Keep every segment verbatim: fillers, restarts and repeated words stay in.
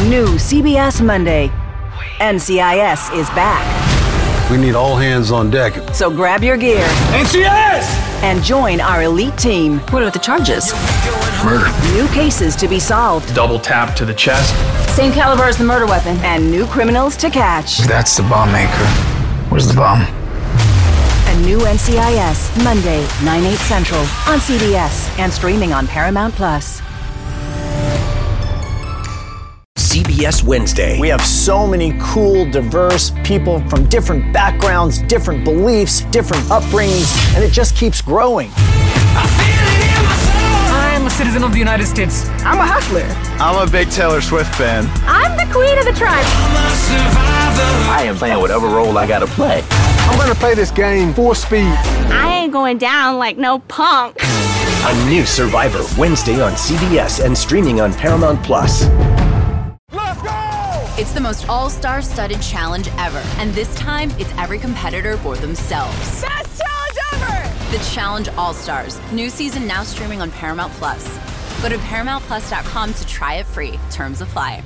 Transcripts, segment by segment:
New C B S Monday. N C I S is back. We need all hands on deck. So grab your gear. N C I S! And join our elite team. What are the charges? Murder. New cases to be solved. Double tap to the chest. Same caliber as the murder weapon. And new criminals to catch. That's the bomb maker. Where's the bomb? A new N C I S, Monday, nine, eight Central, on C B S and streaming on Paramount Plus. C B S Wednesday. We have so many cool, diverse people from different backgrounds, different beliefs, different upbringings, and it just keeps growing. I'm a citizen of the United States. I'm a hustler. I'm a big Taylor Swift fan. I'm the queen of the tribe. I am playing whatever role I gotta play. I'm gonna play this game full speed. I ain't going down like no punk. A new Survivor, Wednesday on C B S and streaming on Paramount Plus. It's the most all-star studded challenge ever. And this time, it's every competitor for themselves. Best challenge ever! The Challenge All-Stars. New season now streaming on Paramount Plus. Go to paramount plus dot com to try it free. Terms apply.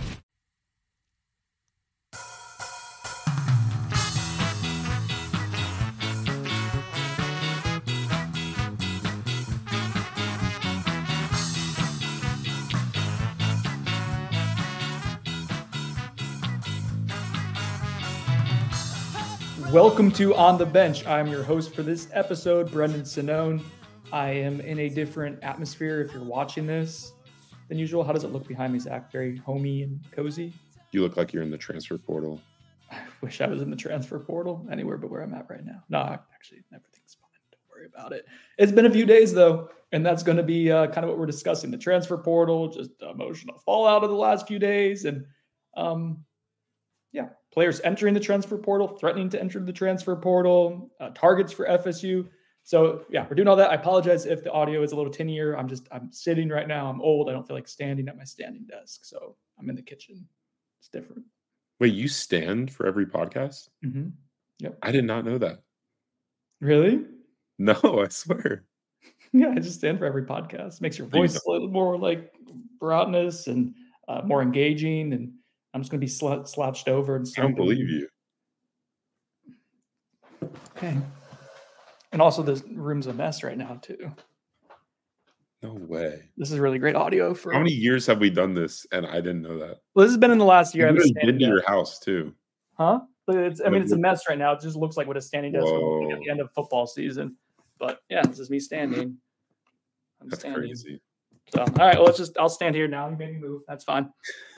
Welcome to On the Bench. I'm your host for this episode, Brendan Sonnone. I am in a different atmosphere if you're watching this than usual. How does it look behind me, Zach? Very homey and cozy? You look like you're in the transfer portal. I wish I was in the transfer portal anywhere but where I'm at right now. No, actually, everything's fine. Don't worry about it. It's been a few days, though, and that's going to be uh, kind of what we're discussing. The transfer portal, just emotional fallout of the last few days, and um, yeah, players entering the transfer portal, threatening to enter the transfer portal, uh, targets for F S U. So yeah, we're doing all that. I apologize if the audio is a little tinnier. I'm just, I'm sitting right now. I'm old. I don't feel like standing at my standing desk. So I'm in the kitchen. It's different. Wait, you stand for every podcast? Mm-hmm. Yep. I did not know that. Really? No, I swear. Yeah, I just stand for every podcast. Makes your voice a little more like broadness and uh, more engaging, and I'm just going to be sl- slouched over. And I don't believe you. Okay. And also, the room's a mess right now, too. No way. This is really great audio. For How many years have we done this, and I didn't know that? Well, this has been in the last year. You I've really been did to your house, too. Huh? It's, I mean, it's a mess right now. It just looks like what a standing desk would be at the end of football season. But, yeah, this is me standing. I'm That's standing. crazy. So, all right, well, let's just, I'll stand here now. You made me move. That's fine.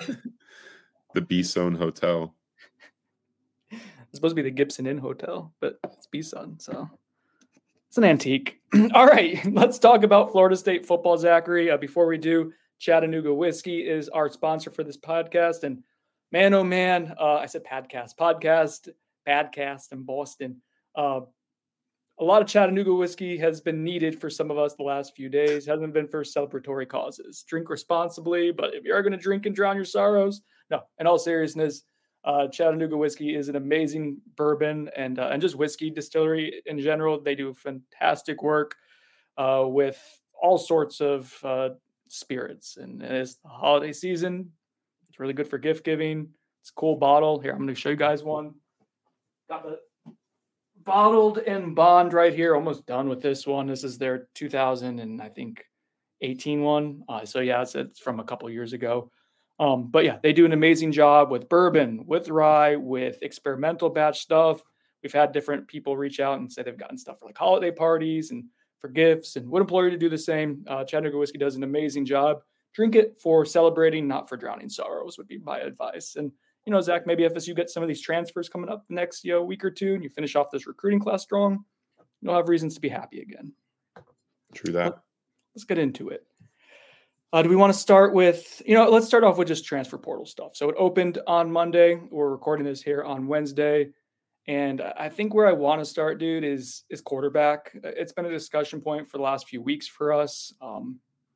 The B-Zone Hotel. It's supposed to be the Gibson Inn Hotel, but it's B-Sun, so it's an antique. All right, let's talk about Florida State football, Zachary. Uh, before we do, Chattanooga Whiskey is our sponsor for this podcast, and man, oh man, uh, I said podcast, podcast, podcast in Boston. Uh, a lot of Chattanooga whiskey has been needed for some of us the last few days. Hasn't been for celebratory causes. Drink responsibly, but if you are going to drink and drown your sorrows, no, in all seriousness, uh, Chattanooga Whiskey is an amazing bourbon and uh, and just whiskey distillery in general. They do fantastic work uh, with all sorts of uh, spirits. And it's the holiday season. It's really good for gift giving. It's a cool bottle. Here, I'm going to show you guys one. Got the bottled in bond right here. Almost done with this one. This is their two thousand and I think eighteen one. Uh, so yeah, it's, it's from a couple years ago. Um, but yeah, they do an amazing job with bourbon, with rye, with experimental batch stuff. We've had different people reach out and say they've gotten stuff for like holiday parties and for gifts, and would implore you to do the same. Uh, Chattanooga Whiskey does an amazing job. Drink it for celebrating, not for drowning sorrows would be my advice. And, you know, Zach, maybe if as you get some of these transfers coming up the next you know, week or two and you finish off this recruiting class strong, you'll have reasons to be happy again. True that. Let's get into it. Uh, do we want to start with, you know, let's start off with just transfer portal stuff. So it opened on Monday. We're recording this here on Wednesday. And I think where I want to start, dude, is is quarterback. It's been a discussion point for the last few weeks for us. Um,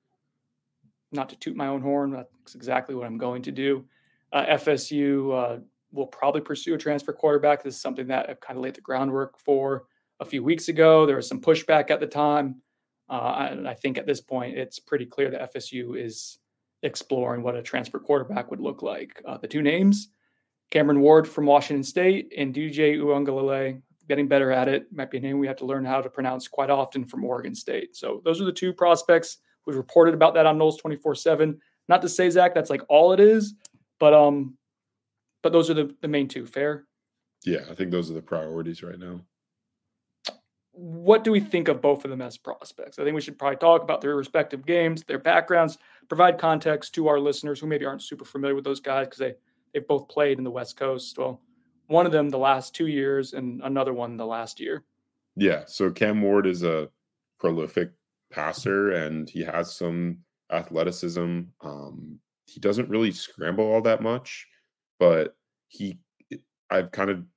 not to toot my own horn, that's exactly what I'm going to do. Uh, F S U uh, will probably pursue a transfer quarterback. This is something that I've kind of laid the groundwork for a few weeks ago. There was some pushback at the time. Uh, and I think at this point, it's pretty clear that F S U is exploring what a transfer quarterback would look like. Uh, the two names, Cameron Ward from Washington State and D J Uiagalelei, getting better at it. Might be a name we have to learn how to pronounce quite often, from Oregon State. So those are the two prospects. We've reported about that on Noles twenty-four seven. Not to say, Zach, that's like all it is, but um, but those are the, the main two. Fair? Yeah, I think those are the priorities right now. What do we think of both of them as prospects? I think we should probably talk about their respective games, their backgrounds, provide context to our listeners who maybe aren't super familiar with those guys because they, they've both played in the West Coast. Well, one of them the last two years and another one the last year. Yeah, so Cam Ward is a prolific passer and he has some athleticism. Um, he doesn't really scramble all that much, but he, I've kind of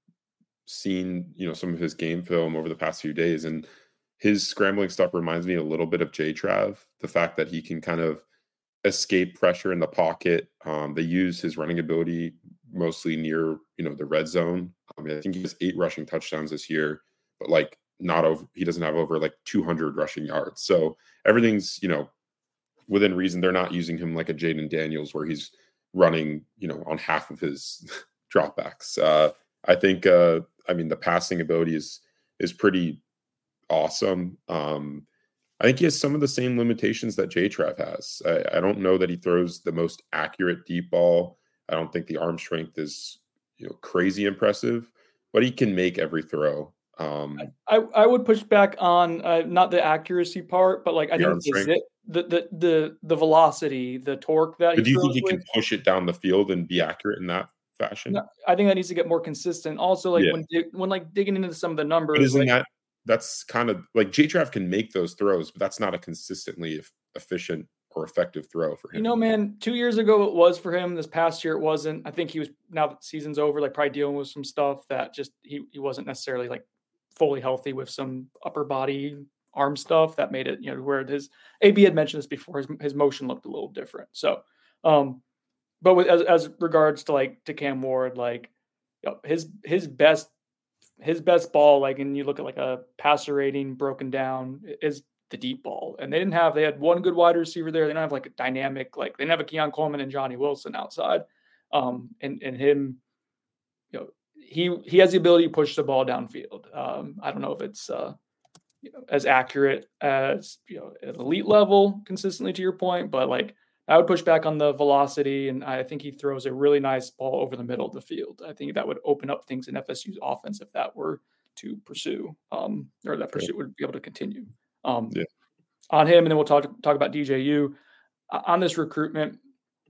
seen, you know, some of his game film over the past few days, and his scrambling stuff reminds me a little bit of J-Trav. The fact that he can kind of escape pressure in the pocket. Um, they use his running ability mostly near, you know, the red zone. I mean, I think he has eight rushing touchdowns this year, but like not over, he doesn't have over like two hundred rushing yards. So everything's, you know, within reason. They're not using him like a Jaden Daniels where he's running, you know, on half of his dropbacks. Uh, I think, uh, I mean, the passing ability is is pretty awesome. Um, I think he has some of the same limitations that J-Trav has. I, I don't know that he throws the most accurate deep ball. I don't think the arm strength is, you know, crazy impressive, but he can make every throw. Um, I, I would push back on uh, not the accuracy part, but like I think the, zip, the the the the velocity, the torque that. But he do you think he with, can push it down the field and be accurate in that fashion? No, I think that needs to get more consistent. Also, like yeah. when when like digging into some of the numbers, but isn't like, that that's kind of like J-Trav can make those throws, but that's not a consistently efficient or effective throw for him. You know, man, two years ago it was for him. This past year it wasn't. I think he was, now that the season's over, like probably dealing with some stuff that just he he wasn't necessarily like fully healthy with some upper body arm stuff that made it, you know, where his A B had mentioned this before, his his motion looked a little different. So, um, but with as as regards to like to Cam Ward, like you know, his his best his best ball, like, and you look at like a passer rating broken down, is the deep ball. And they didn't have, they had one good wide receiver there. They didn't have like a dynamic, like they didn't have a Keon Coleman and Johnny Wilson outside. Um, and, and him, you know, he, he has the ability to push the ball downfield. Um, I don't know if it's uh, you know, as accurate as, you know, at elite level consistently to your point, but like I would push back on the velocity. And I think he throws a really nice ball over the middle of the field. I think that would open up things in F S U's offense if that were to pursue, um, or that pursuit would be able to continue. Um, yeah. On him, and then we'll talk talk about D J U uh, on this recruitment.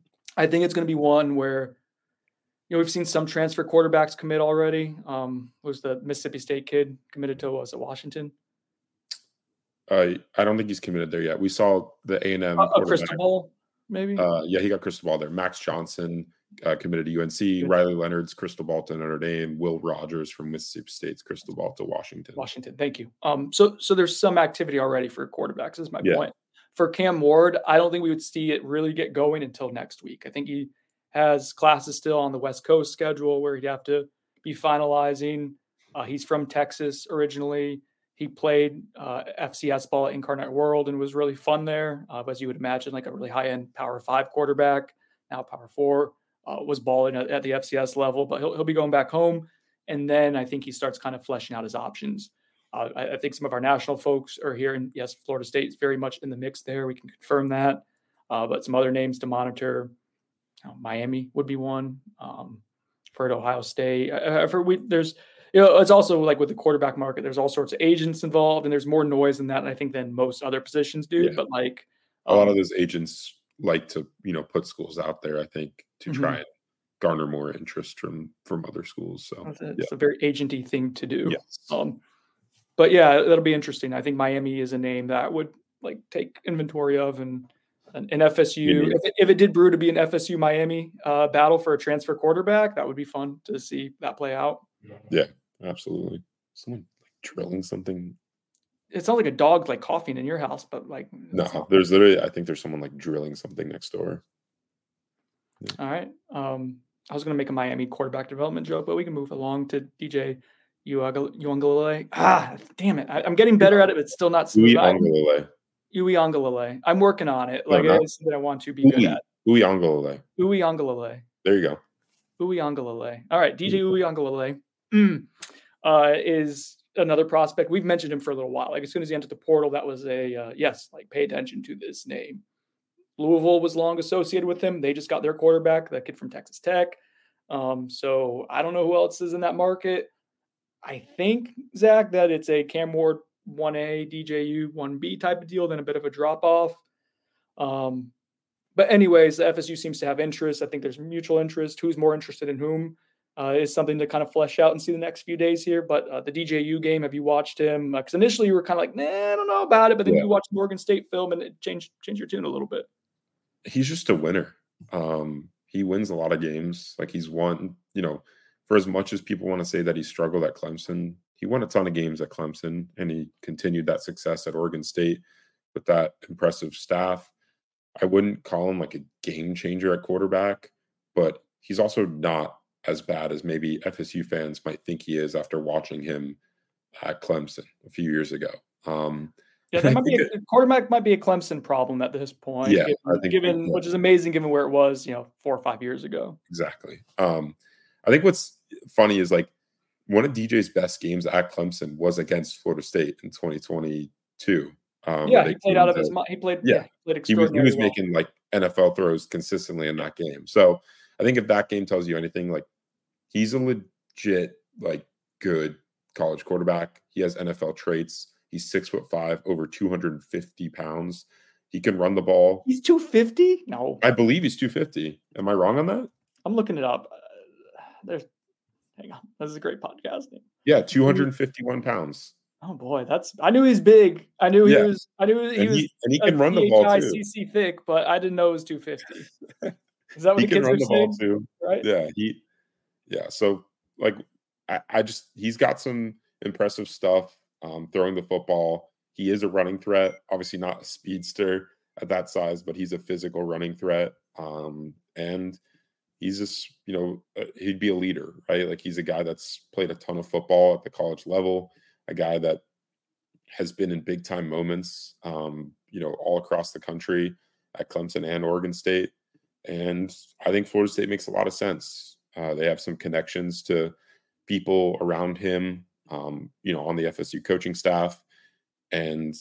I think it's going to be one where, you know, we've seen some transfer quarterbacks commit already. Um, was the Mississippi State kid committed to was it Washington? Uh, I don't think he's committed there yet. We saw the A and M uh, a crystal ball, maybe. Uh, yeah, he got crystal ball there. Max Johnson uh, committed to U N C. Good. Riley Leonard's crystal ball to Notre Dame. Will Rogers from Mississippi State's crystal ball to Washington. Washington, thank you. Um, so so there's some activity already for quarterbacks. Is my yeah. point. For Cam Ward, I don't think we would see it really get going until next week. I think he has classes still on the West Coast schedule where he'd have to be finalizing. Uh, he's from Texas originally. He played uh, F C S ball at Incarnate World and was really fun there. Uh, as you would imagine, like a really high-end Power Five quarterback, now Power Four, uh, was balling at, at the F C S level. But he'll he'll be going back home, and then I think he starts kind of fleshing out his options. Uh, I, I think some of our national folks are here, and yes, Florida State is very much in the mix there. We can confirm that. Uh, but some other names to monitor, you know, Miami would be one. Um, for Ohio State, I, for we there's. You know, it's also like with the quarterback market, there's all sorts of agents involved and there's more noise in that, I think, than most other positions do. Yeah. But like um, a lot of those agents like to, you know, put schools out there, I think, to mm-hmm. try and garner more interest from, from other schools. So it's, a, yeah. it's a very agenty thing to do. Yes. Um, but yeah, that'll be interesting. I think Miami is a name that I would like take inventory of, and an F S U, yeah. if, it, if it did brew to be an F S U Miami uh, battle for a transfer quarterback, that would be fun to see that play out. Yeah. Absolutely. Someone like drilling something. It sounds like a dog like coughing in your house, but like no, there's literally I think there's someone like drilling something next door. Yeah. All right. Um, I was gonna make a Miami quarterback development joke, but we can move along to D J Uiagalelei. Ah, damn it! I, I'm getting better at it, but it's still not smooth. Uiagalelei. Uiagalelei. I'm working on it. Like no, it's something I want to be good at. Uiagalelei. Uiagalelei. There you go. Uiagalelei. All right, D J Uiagalelei mm. uh, is another prospect. We've mentioned him for a little while. Like as soon as he entered the portal, that was a uh, yes. Like pay attention to this name. Louisville was long associated with him. They just got their quarterback, that kid from Texas Tech. Um, so I don't know who else is in that market. I think, Zach, that it's a Cam Ward one A, D J U one B type of deal, then a bit of a drop off. Um, but anyways, the F S U seems to have interest. I think there's mutual interest. Who's more interested in whom uh, is something to kind of flesh out and see the next few days here. But uh, the D J U game, have you watched him? Because uh, initially you were kind of like, nah, I don't know about it. But then yeah. you watched Morgan State film and it changed, changed your tune a little bit. He's just a winner. Um, he wins a lot of games. Like he's won, you know, for as much as people want to say that he struggled at Clemson, he won a ton of games at Clemson, and he continued that success at Oregon State with that impressive staff. I wouldn't call him like a game changer at quarterback, but he's also not as bad as maybe F S U fans might think he is after watching him at Clemson a few years ago. Um, yeah, that might be a, quarterback might be a Clemson problem at this point. Yeah, given, I think given which is amazing given where it was, you know, four or five years ago. Exactly. Um, I think what's funny is like one of D J's best games at Clemson was against Florida State in twenty twenty-two. Um, yeah, he played out of to, his mind. He played. Yeah, yeah he played he was, he was well. making like N F L throws consistently in that game. So I think if that game tells you anything, like he's a legit like good college quarterback. He has N F L traits. He's six foot five, over two hundred fifty pounds. He can run the ball. He's two fifty? No, I believe he's two fifty. Am I wrong on that? I'm looking it up. Uh, there's, hang on. This is a great podcasting. Yeah, two hundred fifty-one pounds. Oh boy, that's. I knew he's big. I knew he yeah. was. I knew he and was. He, and he can run the ball too. C C thick, but I didn't know it was two fifty. Is that what he the can kids run are the saying? ball too? Right? Yeah, he. Yeah, so like, I, I just he's got some impressive stuff. Um, throwing the football. He is a running threat. Obviously not a speedster at that size, but he's a physical running threat. Um, and he's just, you know, uh, he'd be a leader, right? Like he's a guy that's played a ton of football at the college level, a guy that has been in big time moments, um, you know, all across the country at Clemson and Oregon State. And I think Florida State makes a lot of sense. Uh, they have some connections to people around him. Um, you know, on the F S U coaching staff, and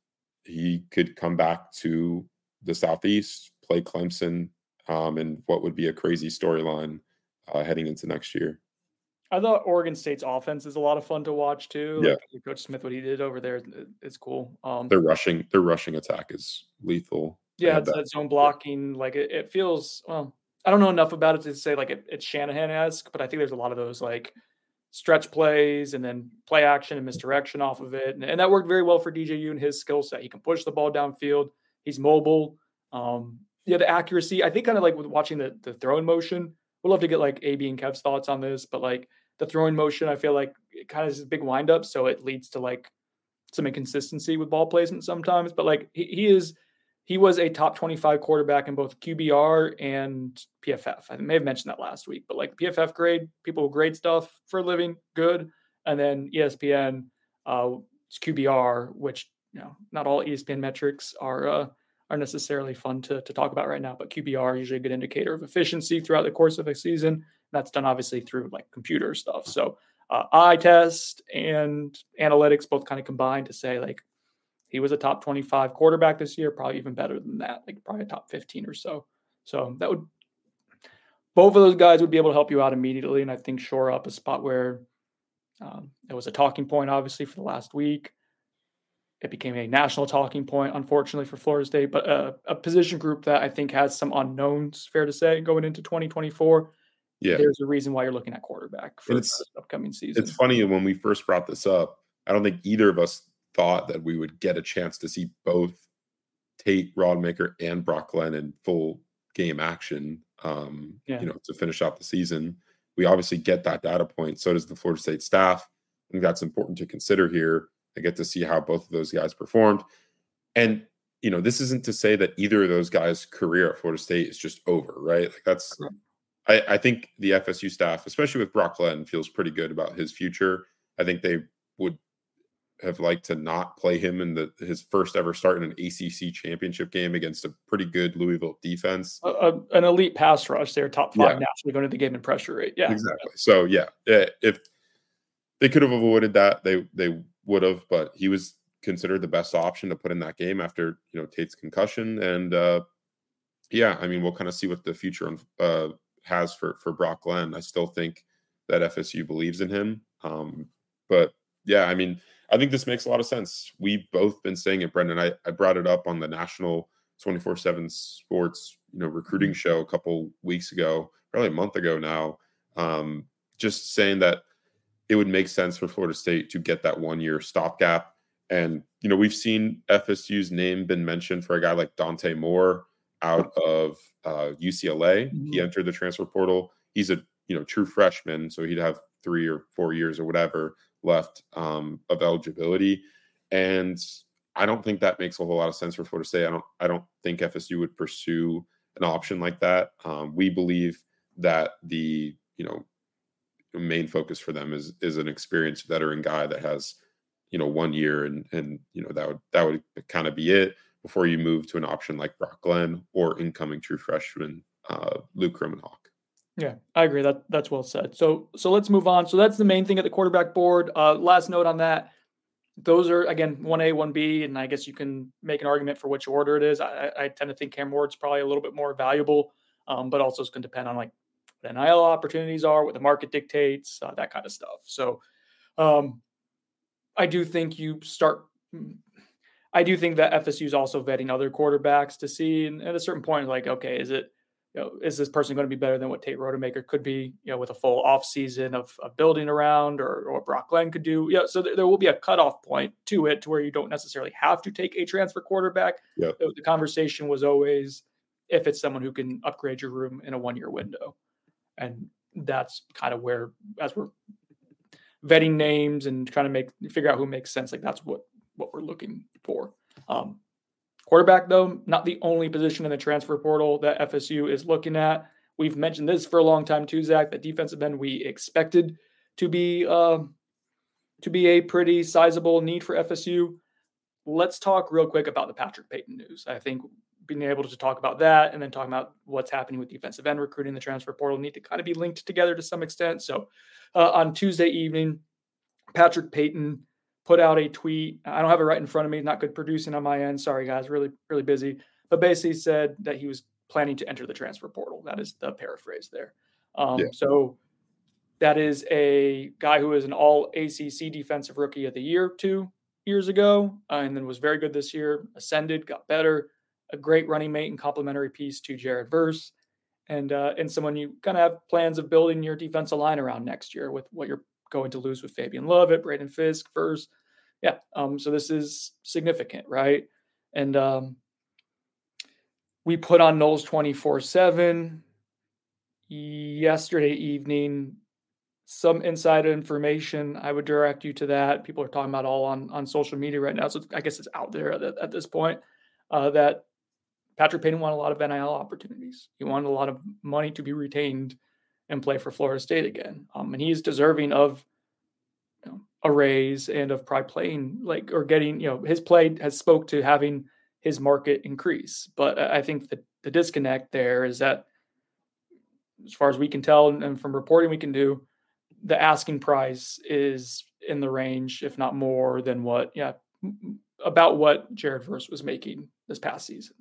he could come back to the Southeast, play Clemson, um, and what would be a crazy storyline uh, heading into next year. I thought Oregon State's offense is a lot of fun to watch too. Yeah, like Coach Smith, what he did over there, it's cool. Um, their rushing, their rushing attack is lethal. Yeah, it's that zone blocking. Like it, it feels. Well, I don't know enough about it to say like it, it's Shanahan-esque, but I think there's a lot of those like stretch plays and then play action and misdirection off of it. And, and that worked very well for D J U and his skill set. He can push the ball downfield. He's mobile. Um, yeah, the accuracy, I think kind of like with watching the, the throwing motion, we'd love to get like A B and Kev's thoughts on this, but like the throwing motion, I feel like it kind of is a big windup. So it leads to like some inconsistency with ball placement sometimes, but like he, he is, he was a top twenty-five quarterback in both Q B R and P F F. I may have mentioned that last week, but like P F F grade, people who grade stuff for a living, good. And then E S P N, uh, it's Q B R, which, you know, not all E S P N metrics are uh, are necessarily fun to, to talk about right now, but Q B R is usually a good indicator of efficiency throughout the course of a season. That's done obviously through like computer stuff. So uh, eye test and analytics both kind of combined to say like, he was a top twenty-five quarterback this year, probably even better than that, like probably a top fifteen or so. So that would, both of those guys would be able to help you out immediately. And I think shore up a spot where um, it was a talking point, obviously, for the last week. It became a national talking point, unfortunately, for Florida State, but a, a position group that I think has some unknowns, fair to say, going into twenty twenty-four. Yeah. There's a reason why you're looking at quarterback for the upcoming season. It's funny, when we first brought this up, I don't think either of us thought that we would get a chance to see both Tate Rodemaker and Brock Glenn in full game action, um, yeah. you know, to finish out the season. We obviously get that data point. So does the Florida State staff. I think that's important to consider here. I get to see how both of those guys performed. And, you know, this isn't to say that either of those guys' career at Florida State is just over, right? Like that's, I, I think the F S U staff, especially with Brock Glenn, feels pretty good about his future. I think they would have liked to not play him in the his first ever start in an A C C championship game against a pretty good Louisville defense. A, a, an elite pass rush. They're top five Yeah. nationally going to the game in pressure rate. Yeah, Exactly. So yeah, eh, if they could have avoided that, they they would have. But he was considered the best option to put in that game after you know Tate's concussion. And uh, yeah, I mean we'll kind of see what the future uh, has for for Brock Glenn. I still think that F S U believes in him. Um, but yeah, I mean. I think this makes a lot of sense. We've both been saying it, Brendan. I, I brought it up on the national twenty-four seven sports, you know, recruiting show a couple weeks ago, probably a month ago now. Um, just saying that it would make sense for Florida State to get that one year stopgap. And, you know, we've seen F S U's name been mentioned for a guy like Dante Moore out of uh, U C L A. Mm-hmm. He entered the transfer portal. He's a, you know, true freshman. So he'd have three or four years or whatever left um, of eligibility. And I don't think that makes a whole lot of sense for Florida State. I don't, I don't think F S U would pursue an option like that. Um, we believe that the, you know, main focus for them is, is an experienced veteran guy that has, you know, one year and, and, you know, that would, that would kind of be it before you move to an option like Brock Glenn or incoming true freshman, uh, Luke Rimenhawk. Yeah, I agree. That that's well said. So so let's move on. So that's the main thing at the quarterback board. Uh, last note on that. Those are, again, one A, one B, and I guess you can make an argument for which order it is. I, I tend to think Cam Ward's probably a little bit more valuable, um, but also it's going to depend on like what N I L opportunities are, what the market dictates, uh, that kind of stuff. So um, I do think you start – I do think that F S U is also vetting other quarterbacks to see, and at a certain point, like, okay, is it – You know, is this person going to be better than what Tate Rodemaker could be, you know, with a full off season of, of building around, or, or what Brock Glenn could do? Yeah. So there, there will be a cutoff point to it to where you don't necessarily have to take a transfer quarterback. Yep. The, the conversation was always if it's someone who can upgrade your room in a one year window. And that's kind of where, as we're vetting names and trying to make, figure out who makes sense, like that's what, what we're looking for. Um, Quarterback, though, not the only position in the transfer portal that F S U is looking at. We've mentioned this for a long time too, Zach, that defensive end we expected to be uh, to be a pretty sizable need for F S U. Let's talk real quick about the Patrick Payton news. I think being able to talk about that and then talking about what's happening with defensive end recruiting in the transfer portal need to kind of be linked together to some extent. So uh, on Tuesday evening, Patrick Payton put out a tweet. I don't have it right in front of me. Not good producing on my end. Sorry, guys. Really, really busy. But basically said that he was planning to enter the transfer portal. That is the paraphrase there. Um, yeah. So that is a guy who is an all A C C defensive rookie of the year two years ago, uh, and then was very good this year, ascended, got better, a great running mate and complementary piece to Jared Verse, and, uh, and someone you kind of have plans of building your defensive line around next year with what you're going to lose with Fabian Lovett, Braden Fisk, Verse. Yeah. Um, so this is significant, right? And um, we put on Noles twenty-four seven yesterday evening, some inside information. I would direct you to that. People are talking about all on, on social media right now. So I guess it's out there at, at this point uh, that Patrick Payton wanted a lot of N I L opportunities. He wanted a lot of money to be retained and play for Florida State again. Um, and he is deserving of you know, a raise and of probably playing like, or getting, you know, his play has spoke to having his market increase. But I think that the disconnect there is that as far as we can tell, and from reporting we can do, the asking price is in the range, if not more than what, yeah, about what Jared Verse was making this past season.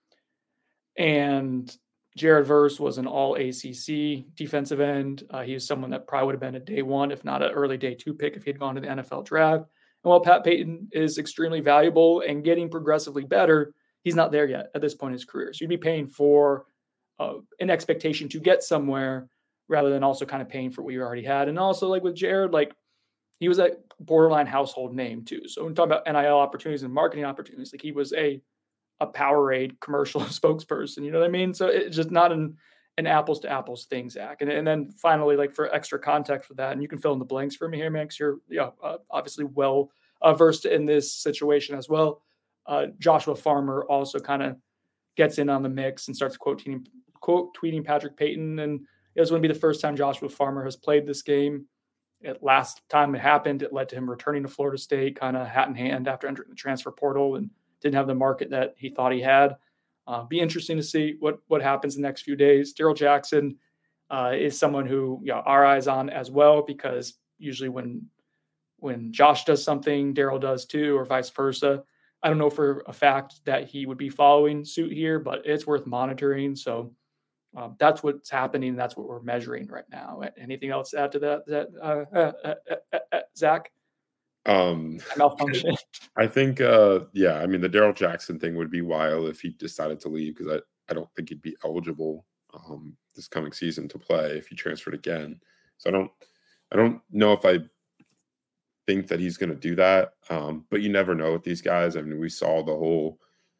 And Jared Verse was an all A C C defensive end. Uh, he was someone that probably would have been a day one, if not an early day two pick if he had gone to the N F L draft. And while Pat Payton is extremely valuable and getting progressively better, he's not there yet at this point in his career. So you'd be paying for uh, an expectation to get somewhere rather than also kind of paying for what you already had. And also like with Jared, like he was a borderline household name too. So when we talk about N I L opportunities and marketing opportunities, like he was a a Powerade commercial spokesperson, you know what I mean? So it's just not an, an apples to apples thing, Zach. And, and then finally, like for extra context for that, and you can fill in the blanks for me here, Max, you're yeah, uh, obviously well uh, versed in this situation as well. Uh, Joshua Farmer also kind of gets in on the mix and starts quote tweeting, quote tweeting Patrick Payton. And it was going to be the first time Joshua Farmer has played this game. it, last time it happened, it led to him returning to Florida State kind of hat in hand after entering the transfer portal and didn't have the market that he thought he had. Uh, be interesting to see what what happens in the next few days. Daryl Jackson uh, is someone who you know, our eyes on as well, because usually when when Josh does something, Daryl does too, or vice versa. I don't know for a fact that he would be following suit here, but it's worth monitoring. So um, that's what's happening. That's what we're measuring right now. Anything else to add to that, that uh, uh, uh, uh, uh, Zach? Um, malfunction. I think, uh, yeah, I mean, the Daryl Jackson thing would be wild if he decided to leave, because I, I don't think he'd be eligible um, this coming season to play if he transferred again. So I don't, I don't know if I think that he's going to do that. Um, but you never know with these guys. I mean, we saw the whole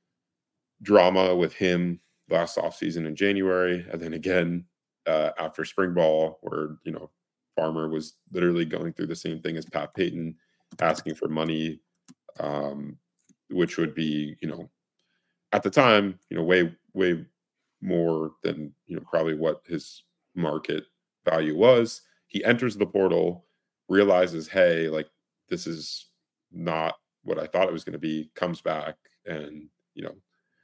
drama with him last offseason in January. And then again, uh, after spring ball, where, you know, Farmer was literally going through the same thing as Pat Payton, asking for money, um, which would be, you know, at the time, you know, way, way more than, you know, probably what his market value was. He enters the portal, realizes, hey, like, this is not what I thought it was going to be, comes back and, you know,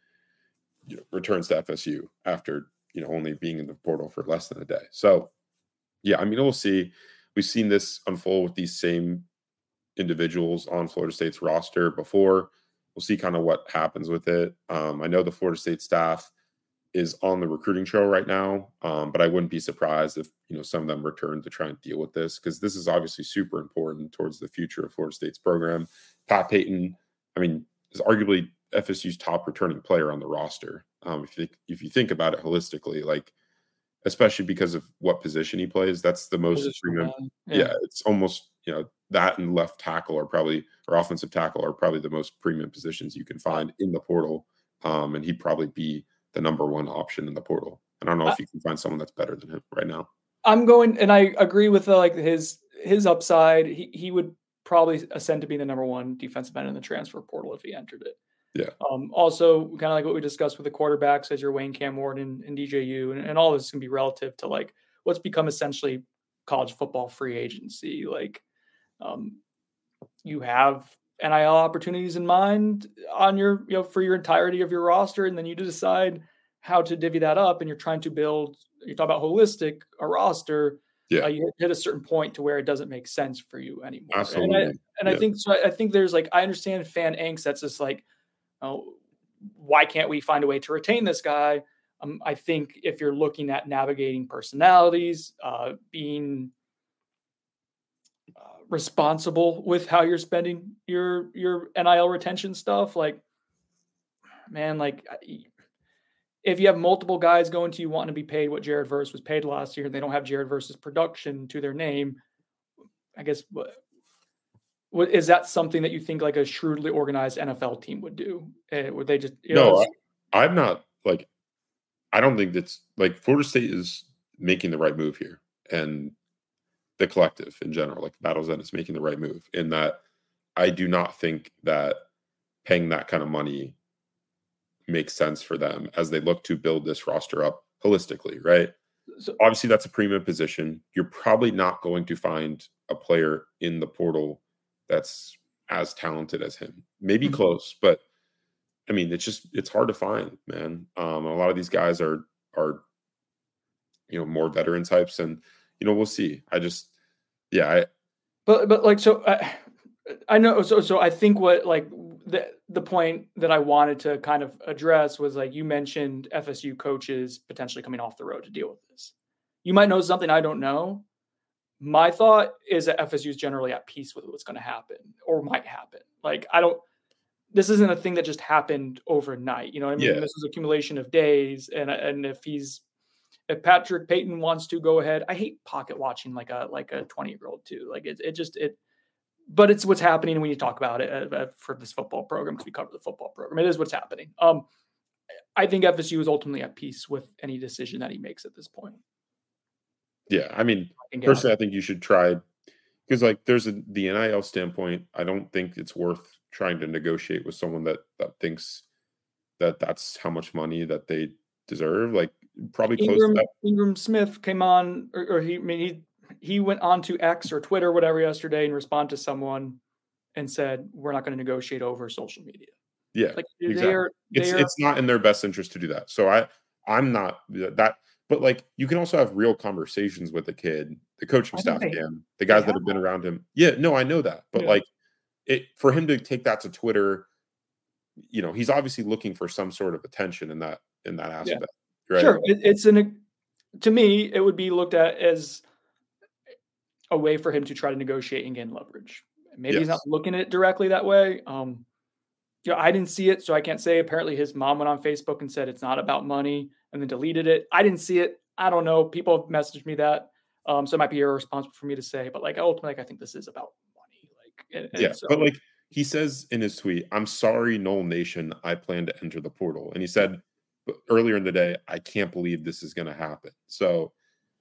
you know, returns to F S U after, you know, only being in the portal for less than a day. So, yeah, I mean, we'll see. We've seen this unfold with these same individuals on Florida State's roster before. We'll see kind of what happens with it. Um, I know the Florida State staff is on the recruiting trail right now, um, but I wouldn't be surprised if, you know, some of them return to try and deal with this, because this is obviously super important towards the future of Florida State's program. Pat Payton, I mean, is arguably F S U's top returning player on the roster. Um, if you if you think about it holistically, like, especially because of what position he plays, that's the most premium. Yeah. yeah, it's almost, you know, that and left tackle are probably, or offensive tackle are probably the most premium positions you can find in the portal. Um, and he'd probably be the number one option in the portal. I don't know if you can find someone that's better than him right now. I'm going, and I agree with the, like his his upside. He he would probably ascend to be the number one defensive end in the transfer portal if he entered it. Yeah. Um, also, kind of like what we discussed with the quarterbacks, as your Wayne Cam Ward and, and D J U, and, and all this can be relative to like what's become essentially college football free agency. Like, um, you have N I L opportunities in mind on your, you know, for your entirety of your roster, and then you decide how to divvy that up, and you're trying to build, you talk about holistic, a roster. Yeah. Uh, you hit a certain point to where it doesn't make sense for you anymore. Absolutely. And I, and yeah. I think, so I think there's like, I understand fan angst. That's just like, oh, why can't we find a way to retain this guy? Um, I think if you're looking at navigating personalities, uh, being uh, responsible with how you're spending your your N I L retention stuff, like, man, like if you have multiple guys going to you wanting to be paid what Jared Verse was paid last year, and they don't have Jared Verse's production to their name, I guess what. What, is that something that you think like a shrewdly organized N F L team would do? Uh, would they just you no? know, I, I'm not like. I don't think that's like Florida State is making the right move here, and the collective in general, like Battle Zen, is making the right move. In that, I do not think that paying that kind of money makes sense for them as they look to build this roster up holistically. Right? So, obviously, that's a premium position. You're probably not going to find a player in the portal that's as talented as him. Maybe mm-hmm. close, but I mean, it's just, it's hard to find, man. Um, a lot of these guys are, are, you know, more veteran types, and, you know, we'll see. I just, yeah. I, but, but like, so I, I know, so, so I think what, like the, the point that I wanted to kind of address was like, you mentioned F S U coaches potentially coming off the road to deal with this. You might know something I don't know. My thought is that F S U is generally at peace with what's going to happen or might happen. Like, I don't, this isn't a thing that just happened overnight. You know what I mean? Yeah. This is accumulation of days. And, and if he's, if Patrick Payton wants to go ahead, I hate pocket watching like a, like a twenty year old too. Like it, it just, it, but it's what's happening when you talk about it uh, for this football program, because we cover the football program. It is what's happening. Um, I think F S U is ultimately at peace with any decision that he makes at this point. Yeah, I mean, personally, I think you should try, because like there's a, the N I L standpoint. I don't think it's worth trying to negotiate with someone that that thinks that that's how much money that they deserve. Like probably close Ingram, to that. Ingram Smith came on, or, or he, I mean, he he went on to X or Twitter, whatever, yesterday and responded to someone and said, we're not going to negotiate over social media. Yeah, like exactly. they are, they it's are, it's not in their best interest to do that. So I I'm not that. But like you can also have real conversations with the kid, the coaching staff they, can, the guys that have been around him. Yeah, no, I know that. But yeah. like it for him to take that to Twitter, you know, he's obviously looking for some sort of attention in that in that aspect. Yeah. Right? Sure, it, it's an to me, it would be looked at as a way for him to try to negotiate and gain leverage. Maybe yes. he's not looking at it directly that way. Um, you know, I didn't see it, so I can't say. Apparently, his mom went on Facebook and said it's not about money, and then deleted it. I didn't see it. I don't know. People have messaged me that, um, so it might be irresponsible for me to say. But like ultimately, like, I think this is about money. Like, and, and yeah, so, but like he says in his tweet, "I'm sorry, Noel Nation. I plan to enter the portal," and he said earlier in the day, "I can't believe this is going to happen." So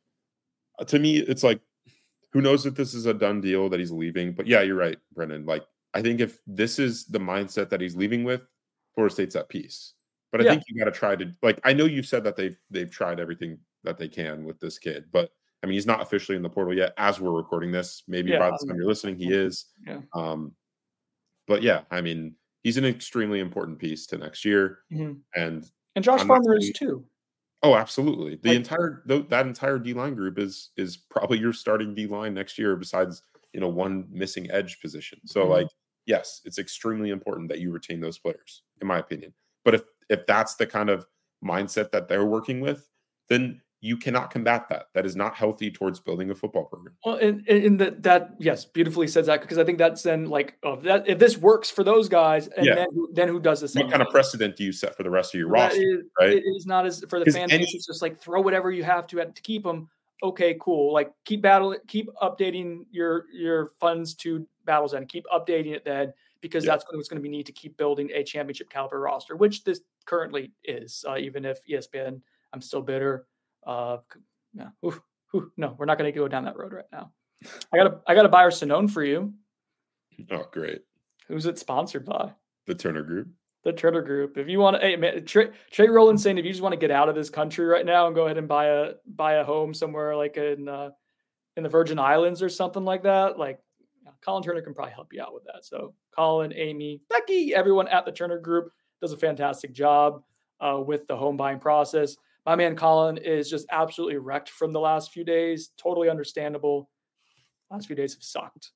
uh, to me, it's like, who knows if this is a done deal that he's leaving? But yeah, you're right, Brendan. Like, I think if this is the mindset that he's leaving with, Florida State's at peace. But I yeah. think you got to try to, like, I know you said that they've they've tried everything that they can with this kid, but I mean, he's not officially in the portal yet as we're recording this. Maybe yeah, by the time you're listening, he is. Yeah. Um, but yeah, I mean, he's an extremely important piece to next year, mm-hmm. and and Josh Farmer is too. Oh, absolutely. The like, entire th- that entire D line group is is probably your starting D line next year, besides you know one missing edge position. So mm-hmm. like, yes, it's extremely important that you retain those players, in my opinion. But if if that's the kind of mindset that they're working with, then you cannot combat that. That is not healthy towards building a football program. Well, and, and that, that, yes, beautifully says that, because I think that's then like, oh, that, if this works for those guys, and yeah. then, then who does the same? What kind thing? of precedent do you set for the rest of your well, roster? Is, right? It is not as for the fan base. It's just like throw whatever you have to to keep them. Okay, cool. Like keep battle, keep updating your your funds to Battle's End. Keep updating it then, because yeah. that's what's going to be need to keep building a championship caliber roster, which this currently is. Uh, even if E S P N, I'm still bitter. Uh, no, oof, oof, no, we're not going to go down that road right now. I got a I got a Buyer Sonone for you. Oh, great. Who's it sponsored by? The Turner Group. The Turner Group. If you want to, hey, man, Trey, Trey Rowland saying if you just want to get out of this country right now and go ahead and buy a buy a home somewhere like in uh, in the Virgin Islands or something like that, like yeah, Colin Turner can probably help you out with that. So Colin, Amy, Becky, everyone at the Turner Group does a fantastic job uh, with the home buying process. My man Colin is just absolutely wrecked from the last few days. Totally understandable. Last few days have sucked.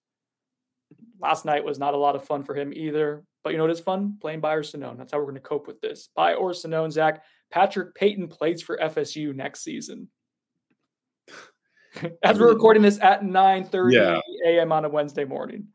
Last night was not a lot of fun for him either. But you know what is fun? Playing Buy or Sonone. That's how we're going to cope with this. Buy or Sonone, Zach. Patrick Payton plays for F S U next season. As we're recording this at nine thirty yeah. a.m. on a Wednesday morning.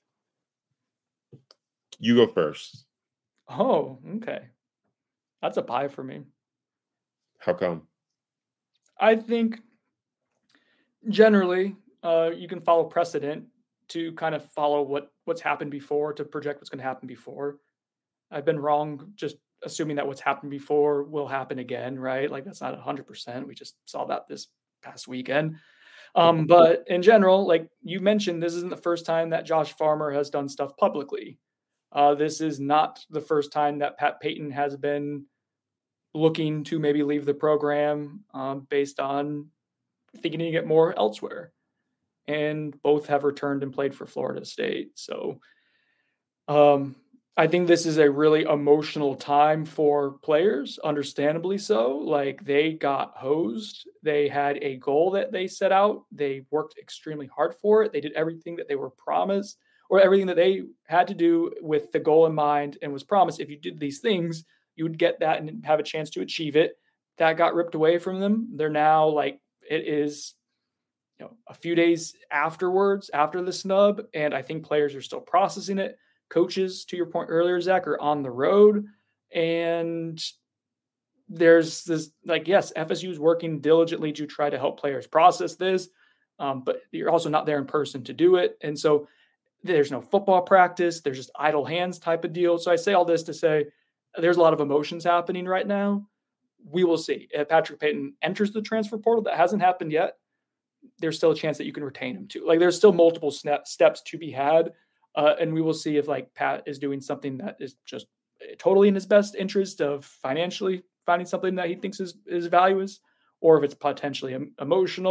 You go first. Oh, okay. That's a buy for me. How come? I think generally uh, you can follow precedent to kind of follow what, what's happened before, to project what's going to happen before. I've been wrong just assuming that what's happened before will happen again, right? Like that's not one hundred percent. We just saw that this past weekend. Um, but in general, like you mentioned, this isn't the first time that Josh Farmer has done stuff publicly. Uh, this is not the first time that Pat Payton has been looking to maybe leave the program um, based on thinking to get more elsewhere. And both have returned and played for Florida State. So um, I think this is a really emotional time for players, understandably so. Like they got hosed. They had a goal that they set out. They worked extremely hard for it. They did everything that they were promised, or everything that they had to do with the goal in mind and was promised. If you did these things, you would get that and have a chance to achieve it. That got ripped away from them. They're now like, it is, you know, a few days afterwards, after the snub. And I think players are still processing it. Coaches, to your point earlier, Zach, are on the road. And there's this, like, yes, F S U is working diligently to try to help players process this. Um, but you're also not there in person to do it. And so there's no football practice. There's just idle hands type of deal. So I say all this to say, there's a lot of emotions happening right now. We will see. If Patrick Payton enters the transfer portal, that hasn't happened yet, there's still a chance that you can retain him too. Like there's still multiple snap steps to be had. Uh, and we will see if like Pat is doing something that is just totally in his best interest of financially finding something that he thinks is, is value is, or if it's potentially emotional.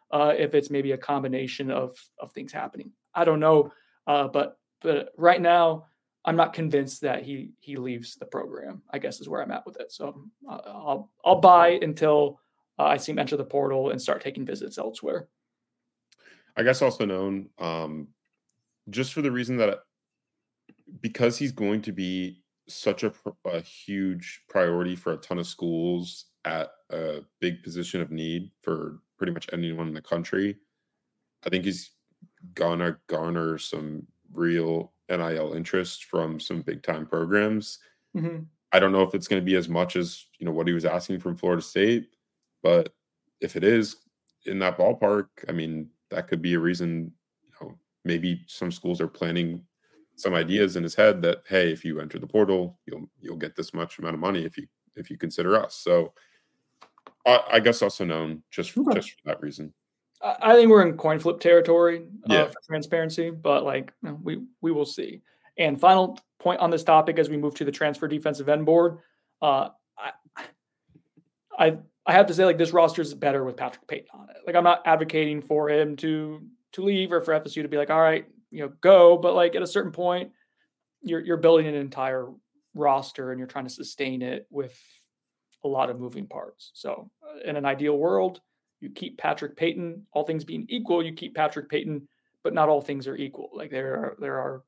uh, if it's maybe a combination of of things happening. I don't know, uh, but but right now I'm not convinced that he he leaves the program, I guess is where I'm at with it. So uh, I'll I'll buy until uh, I see him enter the portal and start taking visits elsewhere. I guess also known um, just for the reason that because he's going to be such a, a huge priority for a ton of schools at a big position of need for pretty much anyone in the country, I think he's gonna garner some real N I L interest from some big time programs. Mm-hmm. I don't know if it's going to be as much as, you know, what he was asking from Florida State, but if it is in that ballpark, I mean, that could be a reason, you know, maybe some schools are planning some ideas in his head that, hey, if you enter the portal, you'll, you'll get this much amount of money if you, if you consider us. So I, I guess also known just for, okay. just for that reason. I think we're in coin flip territory uh, yeah. for transparency, but like you know, we we will see. And final point on this topic as we move to the transfer defensive end board, uh, I, I I have to say like this roster is better with Patrick Payton on it. Like I'm not advocating for him to to leave or for F S U to be like, all right, you know, go. But like at a certain point, you're you're building an entire roster and you're trying to sustain it with a lot of moving parts. So uh, in an ideal world, you keep Patrick Payton, all things being equal, you keep Patrick Payton, but not all things are equal. Like there are, there are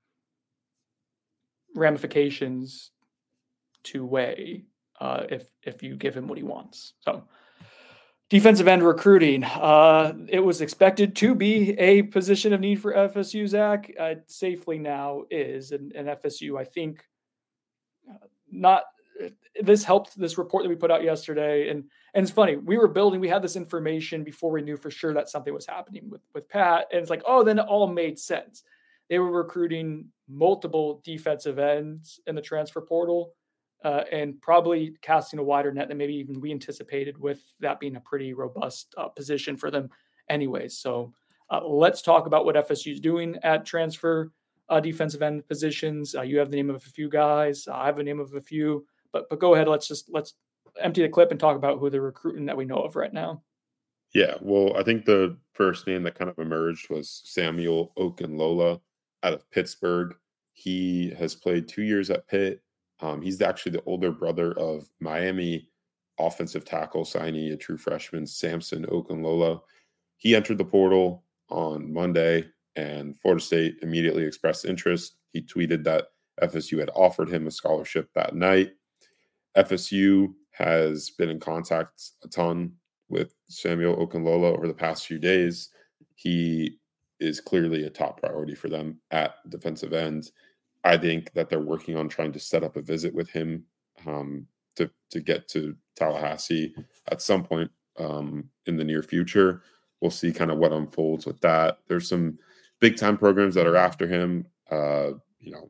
ramifications to weigh uh, if, if you give him what he wants. So defensive end recruiting, uh, it was expected to be a position of need for F S U, Zach. Uh, safely now is, and, and F S U, I think uh, not, this helped this report that we put out yesterday. And, and it's funny, we were building, we had this information before we knew for sure that something was happening with, with Pat. And it's like, oh, then it all made sense. They were recruiting multiple defensive ends in the transfer portal uh, and probably casting a wider net than maybe even we anticipated, with that being a pretty robust uh, position for them anyways. So uh, let's talk about what F S U is doing at transfer uh, defensive end positions. Uh, you have the name of a few guys. I have the name of a few. But but go ahead, let's just let's empty the clip and talk about who they're recruiting that we know of right now. Yeah, well, I think the first name that kind of emerged was Samuel Okunlola out of Pittsburgh. He has played two years at Pitt. Um, he's actually the older brother of Miami offensive tackle signee, a true freshman, Samson Okunlola. He entered the portal on Monday, and Florida State immediately expressed interest. He tweeted that F S U had offered him a scholarship that night. F S U has been in contact a ton with Samuel Okunlola over the past few days. He is clearly a top priority for them at defensive end. I think that they're working on trying to set up a visit with him um, to, to get to Tallahassee at some point um, in the near future. We'll see kind of what unfolds with that. There's some big time programs that are after him. Uh, you know,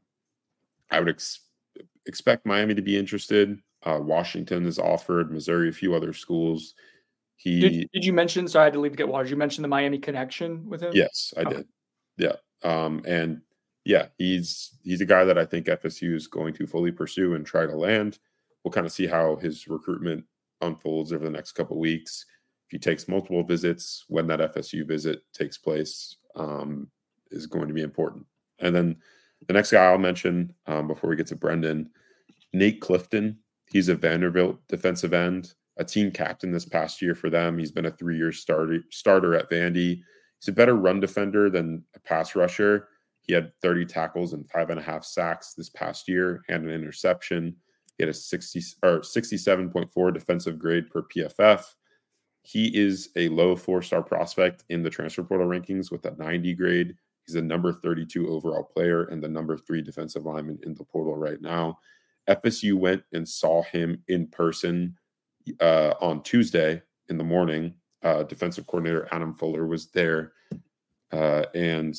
I would ex- expect Miami to be interested. Uh, Washington is offered, Missouri, a few other schools. He did, did you mention? Sorry, I had to leave to get water. Did you mention the Miami connection with him? Yes, I okay. did. Yeah, um, and yeah, he's he's a guy that I think F S U is going to fully pursue and try to land. We'll kind of see how his recruitment unfolds over the next couple of weeks. If he takes multiple visits, when that F S U visit takes place um, is going to be important. And then the next guy I'll mention um, before we get to Brendan, Nate Clifton. He's a Vanderbilt defensive end, a team captain this past year for them. He's been a three-year starter, starter at Vandy. He's a better run defender than a pass rusher. He had thirty tackles and five and a half sacks this past year and an interception. He had a sixty or sixty-seven point four defensive grade per P F F. He is a low four-star prospect in the transfer portal rankings with a ninety grade. He's a number thirty-two overall player and the number three defensive lineman in the portal right now. F S U went and saw him in person uh, on Tuesday in the morning. Uh, defensive coordinator Adam Fuller was there. Uh, and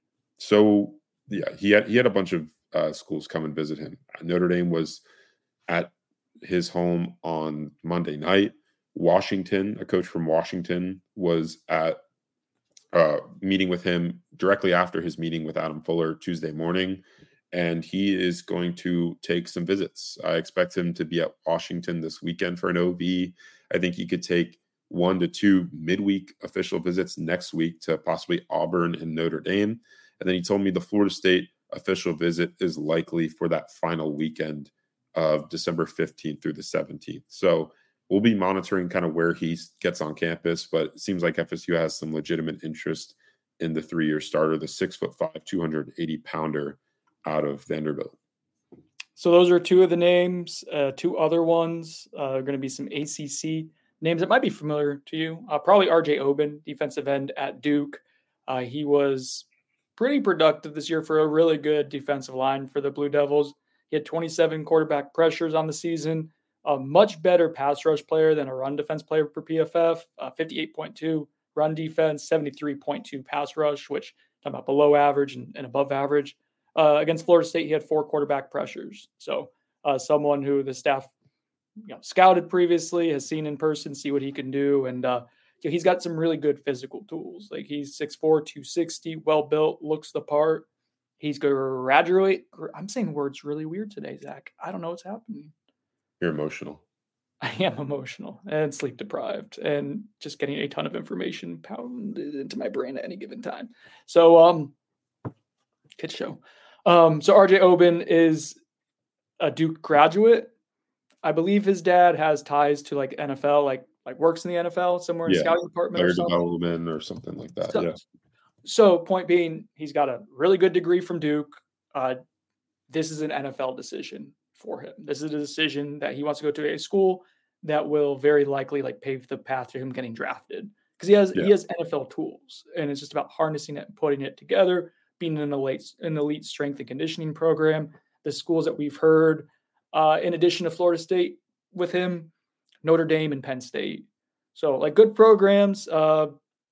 so, yeah, he had, he had a bunch of uh, schools come and visit him. Notre Dame was at his home on Monday night. Washington, a coach from Washington, was at uh, meeting with him directly after his meeting with Adam Fuller Tuesday morning. And he is going to take some visits. I expect him to be at Washington this weekend for an O V. I think he could take one to two midweek official visits next week to possibly Auburn and Notre Dame. And then he told me the Florida State official visit is likely for that final weekend of December fifteenth through the seventeenth. So we'll be monitoring kind of where he gets on campus, but it seems like F S U has some legitimate interest in the three-year starter, the six foot five, two hundred eighty pounder out of Vanderbilt. So those are two of the names. Uh, two other ones uh, are going to be some A C C names that might be familiar to you. Uh, probably R J Oben, defensive end at Duke. Uh, he was pretty productive this year for a really good defensive line for the Blue Devils. He had twenty-seven quarterback pressures on the season. A much better pass rush player than a run defense player for P F F. Uh, fifty-eight point two run defense, seventy-three point two pass rush, which talking about below average and, and above average. Uh, against Florida State, he had four quarterback pressures. So uh, someone who the staff you know, scouted previously, has seen in person, see what he can do. And uh, he's got some really good physical tools. Like he's six four, two sixty, well-built, looks the part. He's going to graduate. I'm saying words really weird today, Zach. I don't know what's happening. You're emotional. I am emotional and sleep deprived and just getting a ton of information pounded into my brain at any given time. So, um, good show. Um, so R J Oben is a Duke graduate. I believe his dad has ties to like N F L, like like works in the N F L somewhere in yeah. the scouting department or something. Development or something like that. So, yeah. So point being, he's got a really good degree from Duke. Uh, this is an N F L decision for him. This is a decision that he wants to go to a school that will very likely like pave the path to him getting drafted because he has yeah. he has N F L tools, and it's just about harnessing it and putting it together. Being in an elite, an elite strength and conditioning program, the schools that we've heard, uh, in addition to Florida State with him, Notre Dame and Penn State. So like good programs. Uh,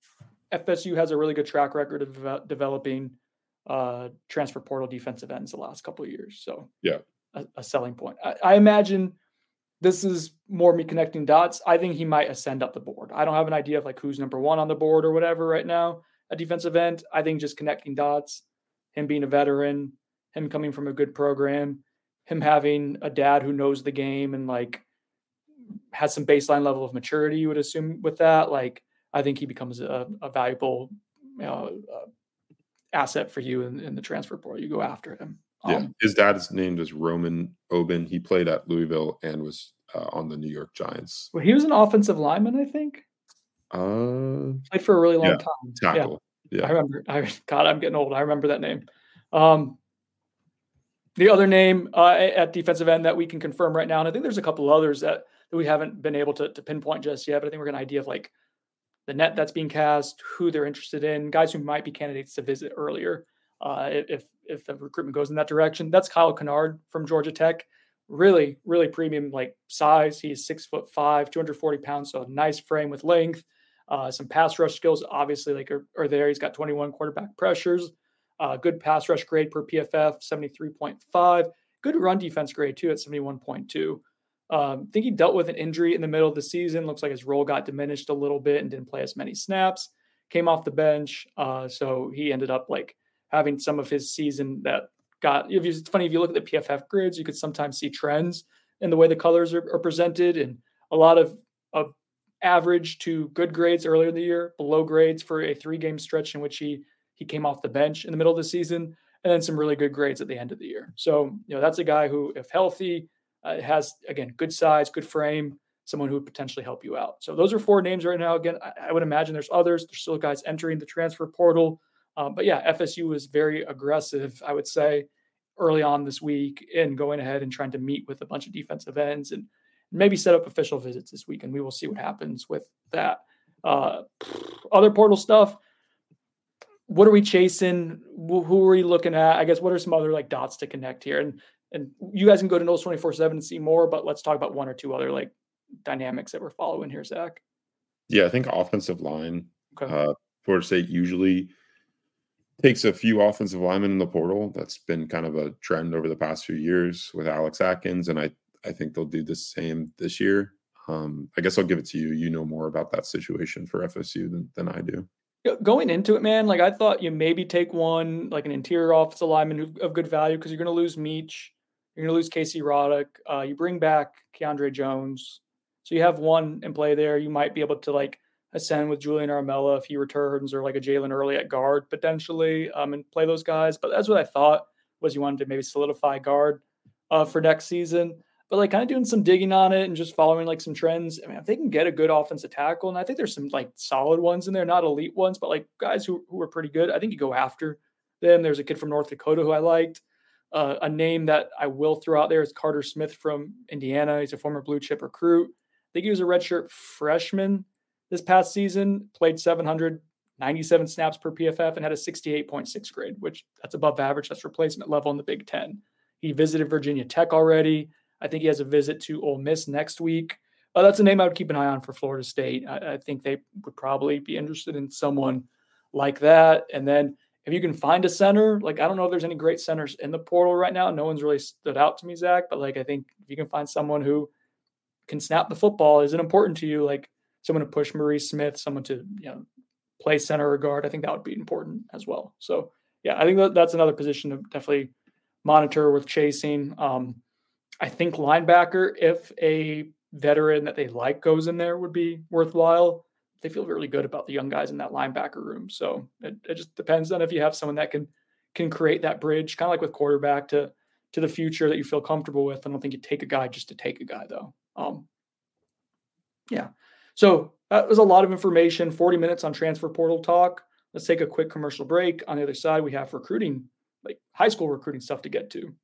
F S U has a really good track record of uh, developing uh, transfer portal defensive ends the last couple of years. So yeah, a, a selling point. I, I imagine this is more me connecting dots. I think he might ascend up the board. I don't have an idea of like who's number one on the board or whatever right now. A defensive end, I think just connecting dots, him being a veteran, him coming from a good program, him having a dad who knows the game and like has some baseline level of maturity, you would assume with that. Like, I think he becomes a, a valuable you know, uh, asset for you in, in the transfer portal. You go after him. Um, yeah, his dad's name is Roman Oben. He played at Louisville and was uh, on the New York Giants. Well, he was an offensive lineman, I think. Uh, Played for a really long yeah, time. Tackle. Yeah. yeah, I remember. I God, I'm getting old. I remember that name. Um, the other name uh, at defensive end that we can confirm right now, and I think there's a couple others that, that we haven't been able to, to pinpoint just yet, but I think we're getting an idea of like the net that's being cast, who they're interested in, guys who might be candidates to visit earlier uh, if if the recruitment goes in that direction. That's Kyle Kennard from Georgia Tech. Really, really premium like size. He's six foot five, two hundred forty pounds, so a nice frame with length. Uh, some pass rush skills, obviously, like are, are there. He's got twenty-one quarterback pressures. Uh, good pass rush grade per P F F, seventy-three point five. Good run defense grade too at seventy-one point two. Um, I think he dealt with an injury in the middle of the season. Looks like his role got diminished a little bit and didn't play as many snaps. Came off the bench, uh, so he ended up like having some of his season that got. If you, it's funny if you look at the P F F grids, you could sometimes see trends in the way the colors are, are presented, and a lot of of average to good grades earlier in the year, below grades for a three-game stretch in which he he came off the bench in the middle of the season, and then some really good grades at the end of the year. So, you know, that's a guy who, if healthy, uh, has, again, good size, good frame, someone who would potentially help you out. So those are four names right now. Again, I, I would imagine there's others. There's still guys entering the transfer portal. Um, but, yeah, F S U was very aggressive, I would say, early on this week in going ahead and trying to meet with a bunch of defensive ends and maybe set up official visits this week, and we will see what happens with that. Uh, other portal stuff, what are we chasing? Who are we looking at? I guess what are some other like dots to connect here? And and you guys can go to Noles twenty-four seven and see more, but let's talk about one or two other like dynamics that we're following here, Zach. Yeah, I think offensive line. Okay. Uh, Florida State usually takes a few offensive linemen in the portal. That's been kind of a trend over the past few years with Alex Atkins, and I I think they'll do the same this year. Um, I guess I'll give it to you. You know more about that situation for F S U than, than I do. Going into it, man, like I thought you maybe take one, like an interior offensive lineman who, of good value because you're going to lose Meach. You're going to lose Casey Roddick. Uh, you bring back Keandre Jones. So you have one in play there. You might be able to like ascend with Julian Armella if he returns, or like a Jalen Early at guard potentially, um, and play those guys. But that's what I thought was you wanted to maybe solidify guard uh, for next season. But like kind of doing some digging on it and just following like some trends. I mean, if they can get a good offensive tackle, and I think there's some like solid ones in there, not elite ones, but like guys who, who are pretty good. I think you go after them. There's a kid from North Dakota who I liked. Uh, a name that I will throw out there is Carter Smith from Indiana. He's a former blue chip recruit. I think he was a redshirt freshman this past season, played seven hundred ninety-seven snaps per P F F and had a sixty-eight point six grade, which that's above average. That's replacement level in the Big Ten. He visited Virginia Tech already. I think he has a visit to Ole Miss next week. Uh, that's a name I would keep an eye on for Florida State. I, I think they would probably be interested in someone like that. And then if you can find a center, like I don't know if there's any great centers in the portal right now. No one's really stood out to me, Zach, but like I think if you can find someone who can snap the football, is it important to you? Like someone to push Maurice Smith, someone to, you know, play center or guard. I think that would be important as well. So yeah, I think that, that's another position to definitely monitor with chasing. Um, I think linebacker, if a veteran that they like goes in there, would be worthwhile. They feel really good about the young guys in that linebacker room. So it, it just depends on if you have someone that can can create that bridge, kind of like with quarterback to to the future that you feel comfortable with. I don't think you take a guy just to take a guy, though. Um, yeah. So that was a lot of information, forty minutes on transfer portal talk. Let's take a quick commercial break. On the other side, we have recruiting, like high school recruiting stuff to get to.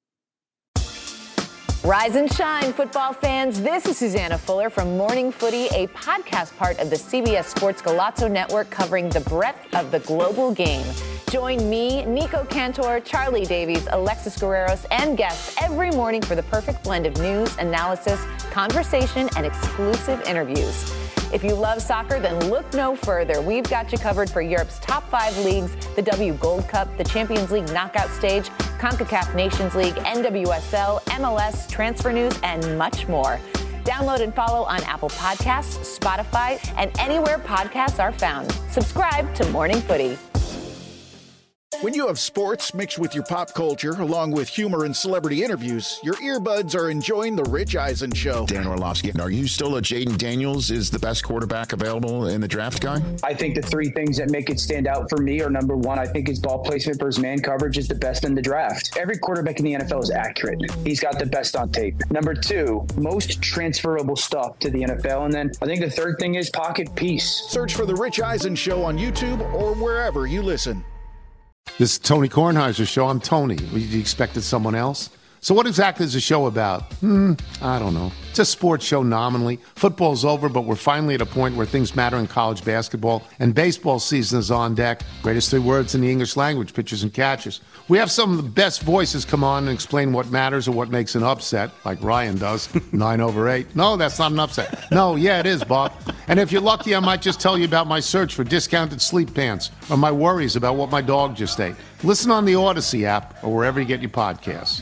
Rise and shine, football fans. This is Susanna Fuller from Morning Footy, a podcast part of the C B S Sports Golazo Network covering the breadth of the global game. Join me, Nico Cantor, Charlie Davies, Alexis Guerreros, and guests every morning for the perfect blend of news, analysis, conversation, and exclusive interviews. If you love soccer, then look no further. We've got you covered for Europe's top five leagues, the W Gold Cup, the Champions League knockout stage, CONCACAF Nations League, N W S L, M L S, transfer news, and much more. Download and follow on Apple Podcasts, Spotify, and anywhere podcasts are found. Subscribe to Morning Footy. When you have sports mixed with your pop culture, along with humor and celebrity interviews, your earbuds are enjoying The Rich Eisen Show. Dan Orlovsky, are you still a Jaden Daniels is the best quarterback available in the draft guy? I think the three things that make it stand out for me are, number one, I think his ball placement versus man coverage is the best in the draft. Every quarterback in the N F L is accurate. He's got the best on tape. Number two, most transferable stuff to the N F L. And then I think the third thing is pocket peace. Search for The Rich Eisen Show on YouTube or wherever you listen. This is Tony Kornheiser's show. I'm Tony. You expected someone else? So what exactly is the show about? Hmm, I don't know. It's a sports show nominally. Football's over, but we're finally at a point where things matter in college basketball, and baseball season is on deck. Greatest three words in the English language, pitchers and catchers. We have some of the best voices come on and explain what matters or what makes an upset, like Ryan does, nine over eight. No, that's not an upset. No, yeah, it is, Bob. And if you're lucky, I might just tell you about my search for discounted sleep pants or my worries about what my dog just ate. Listen on the Odyssey app or wherever you get your podcasts.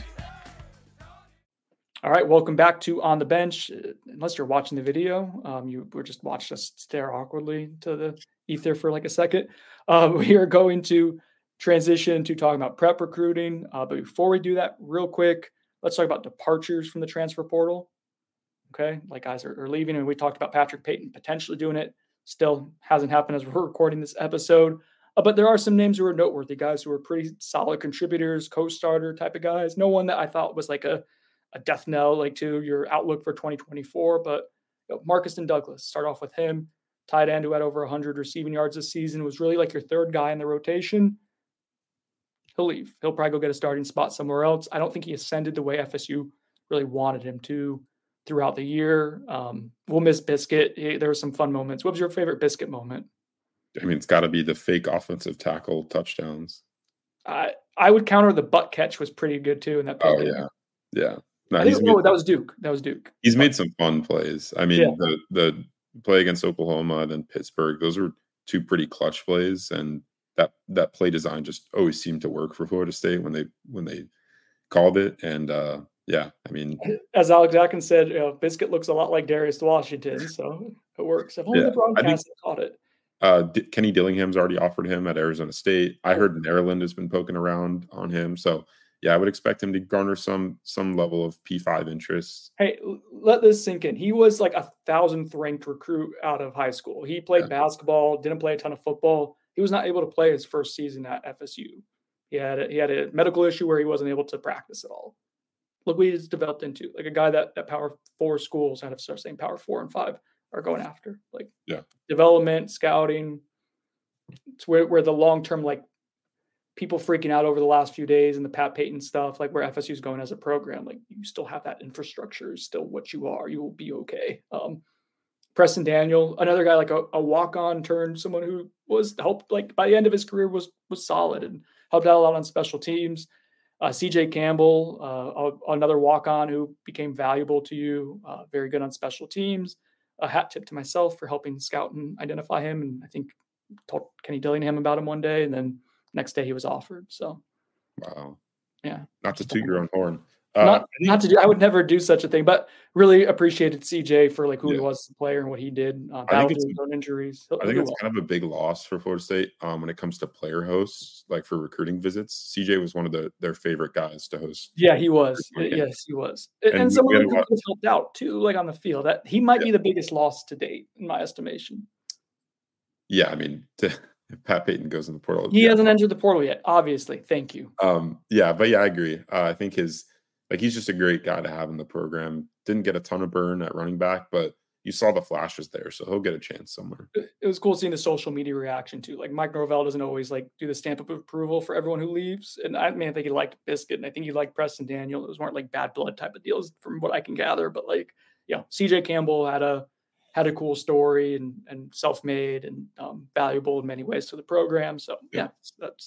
All right, welcome back to On the Bench. Unless you're watching the video, um, you were just watching us stare awkwardly to the ether for like a second. Uh, we are going to transition to talking about prep recruiting. Uh, but before we do that, real quick, let's talk about departures from the transfer portal. Okay, like guys are, are leaving, and we talked about Patrick Payton potentially doing it. Still hasn't happened as we're recording this episode. Uh, but there are some names who are noteworthy, guys who are pretty solid contributors, co-starter type of guys. No one that I thought was like a a death knell like to your outlook for twenty twenty-four, but you know, Marcuston Douglas, start off with him, tight end who had over one hundred receiving yards this season, was really like your third guy in the rotation. He'll leave. He'll probably go get a starting spot somewhere else. I don't think he ascended the way F S U really wanted him to throughout the year. Um, we'll miss Biscuit. There were some fun moments. What was your favorite Biscuit moment? I mean, it's got to be the fake offensive tackle touchdowns. I I would counter the butt catch was pretty good too in that play. Oh, yeah. Yeah. No, I think, he's oh, made, that was Duke. That was Duke. He's made some fun plays. I mean, Yeah. the the play against Oklahoma and then Pittsburgh, those were two pretty clutch plays, and that that play design just always seemed to work for Florida State when they when they called it. And uh, yeah, I mean, As Alex Atkins said, you know, Biscuit looks a lot like Darius Washington, so it works. If only Yeah, the broadcast I think- had caught it. uh, D- Kenny Dillingham's already offered him at Arizona State. I heard Maryland has been poking around on him, so yeah, I would expect him to garner some some level of P five interest. Hey, let this sink in. He was like a thousandth ranked recruit out of high school. He played yeah. basketball, didn't play a ton of football. He was not able to play his first season at F S U. He had a, he had a medical issue where he wasn't able to practice at all. Look what he's developed into. Like a guy that, that Power Four schools, kind of start saying Power Four and Five, are going after. Like yeah. development, scouting. It's where, where the long-term, like, people freaking out over the last few days and the Pat Payton stuff, like where F S U is going as a program, like you still have that infrastructure, is still what you are. You will be okay. Um, Preston Daniel, another guy like a, a walk-on turned someone who was helped, like by the end of his career was was solid and helped out a lot on special teams. Uh, C J Campbell, uh, a, another walk-on who became valuable to you, uh, very good on special teams. A hat tip to myself for helping scout and identify him, and I think told Kenny Dillingham about him one day, and then next day he was offered. So, wow, yeah, not to toot your own horn. Uh, not, not to do. I would never do such a thing, but really appreciated C J for like who yeah. he was as a player and what he did. Uh, I think it's, his own injuries. I think it's kind of a big loss for Florida State um, when it comes to player hosts, like for recruiting visits. C J was one of the, their favorite guys to host. Yeah, he was. Yes, he was, and, and someone who helped out too, like on the field. That he might yeah. be the biggest loss to date, in my estimation. Yeah, I mean. To, If Pat Payton goes in the portal, he yeah. hasn't entered the portal yet. Obviously, thank you. Um, yeah, but yeah, I agree. Uh, I think his like he's just a great guy to have in the program. Didn't get a ton of burn at running back, but you saw the flashes there, so he'll get a chance somewhere. It was cool seeing the social media reaction too. Like Mike Norvell doesn't always like do the stamp of approval for everyone who leaves, and I mean I think he liked Biscuit, and I think he liked Preston Daniel. Those weren't like bad blood type of deals from what I can gather, but like yeah, you know, C J Campbell had a. had a cool story and, and self-made and um, valuable in many ways to the program. So yeah, that's,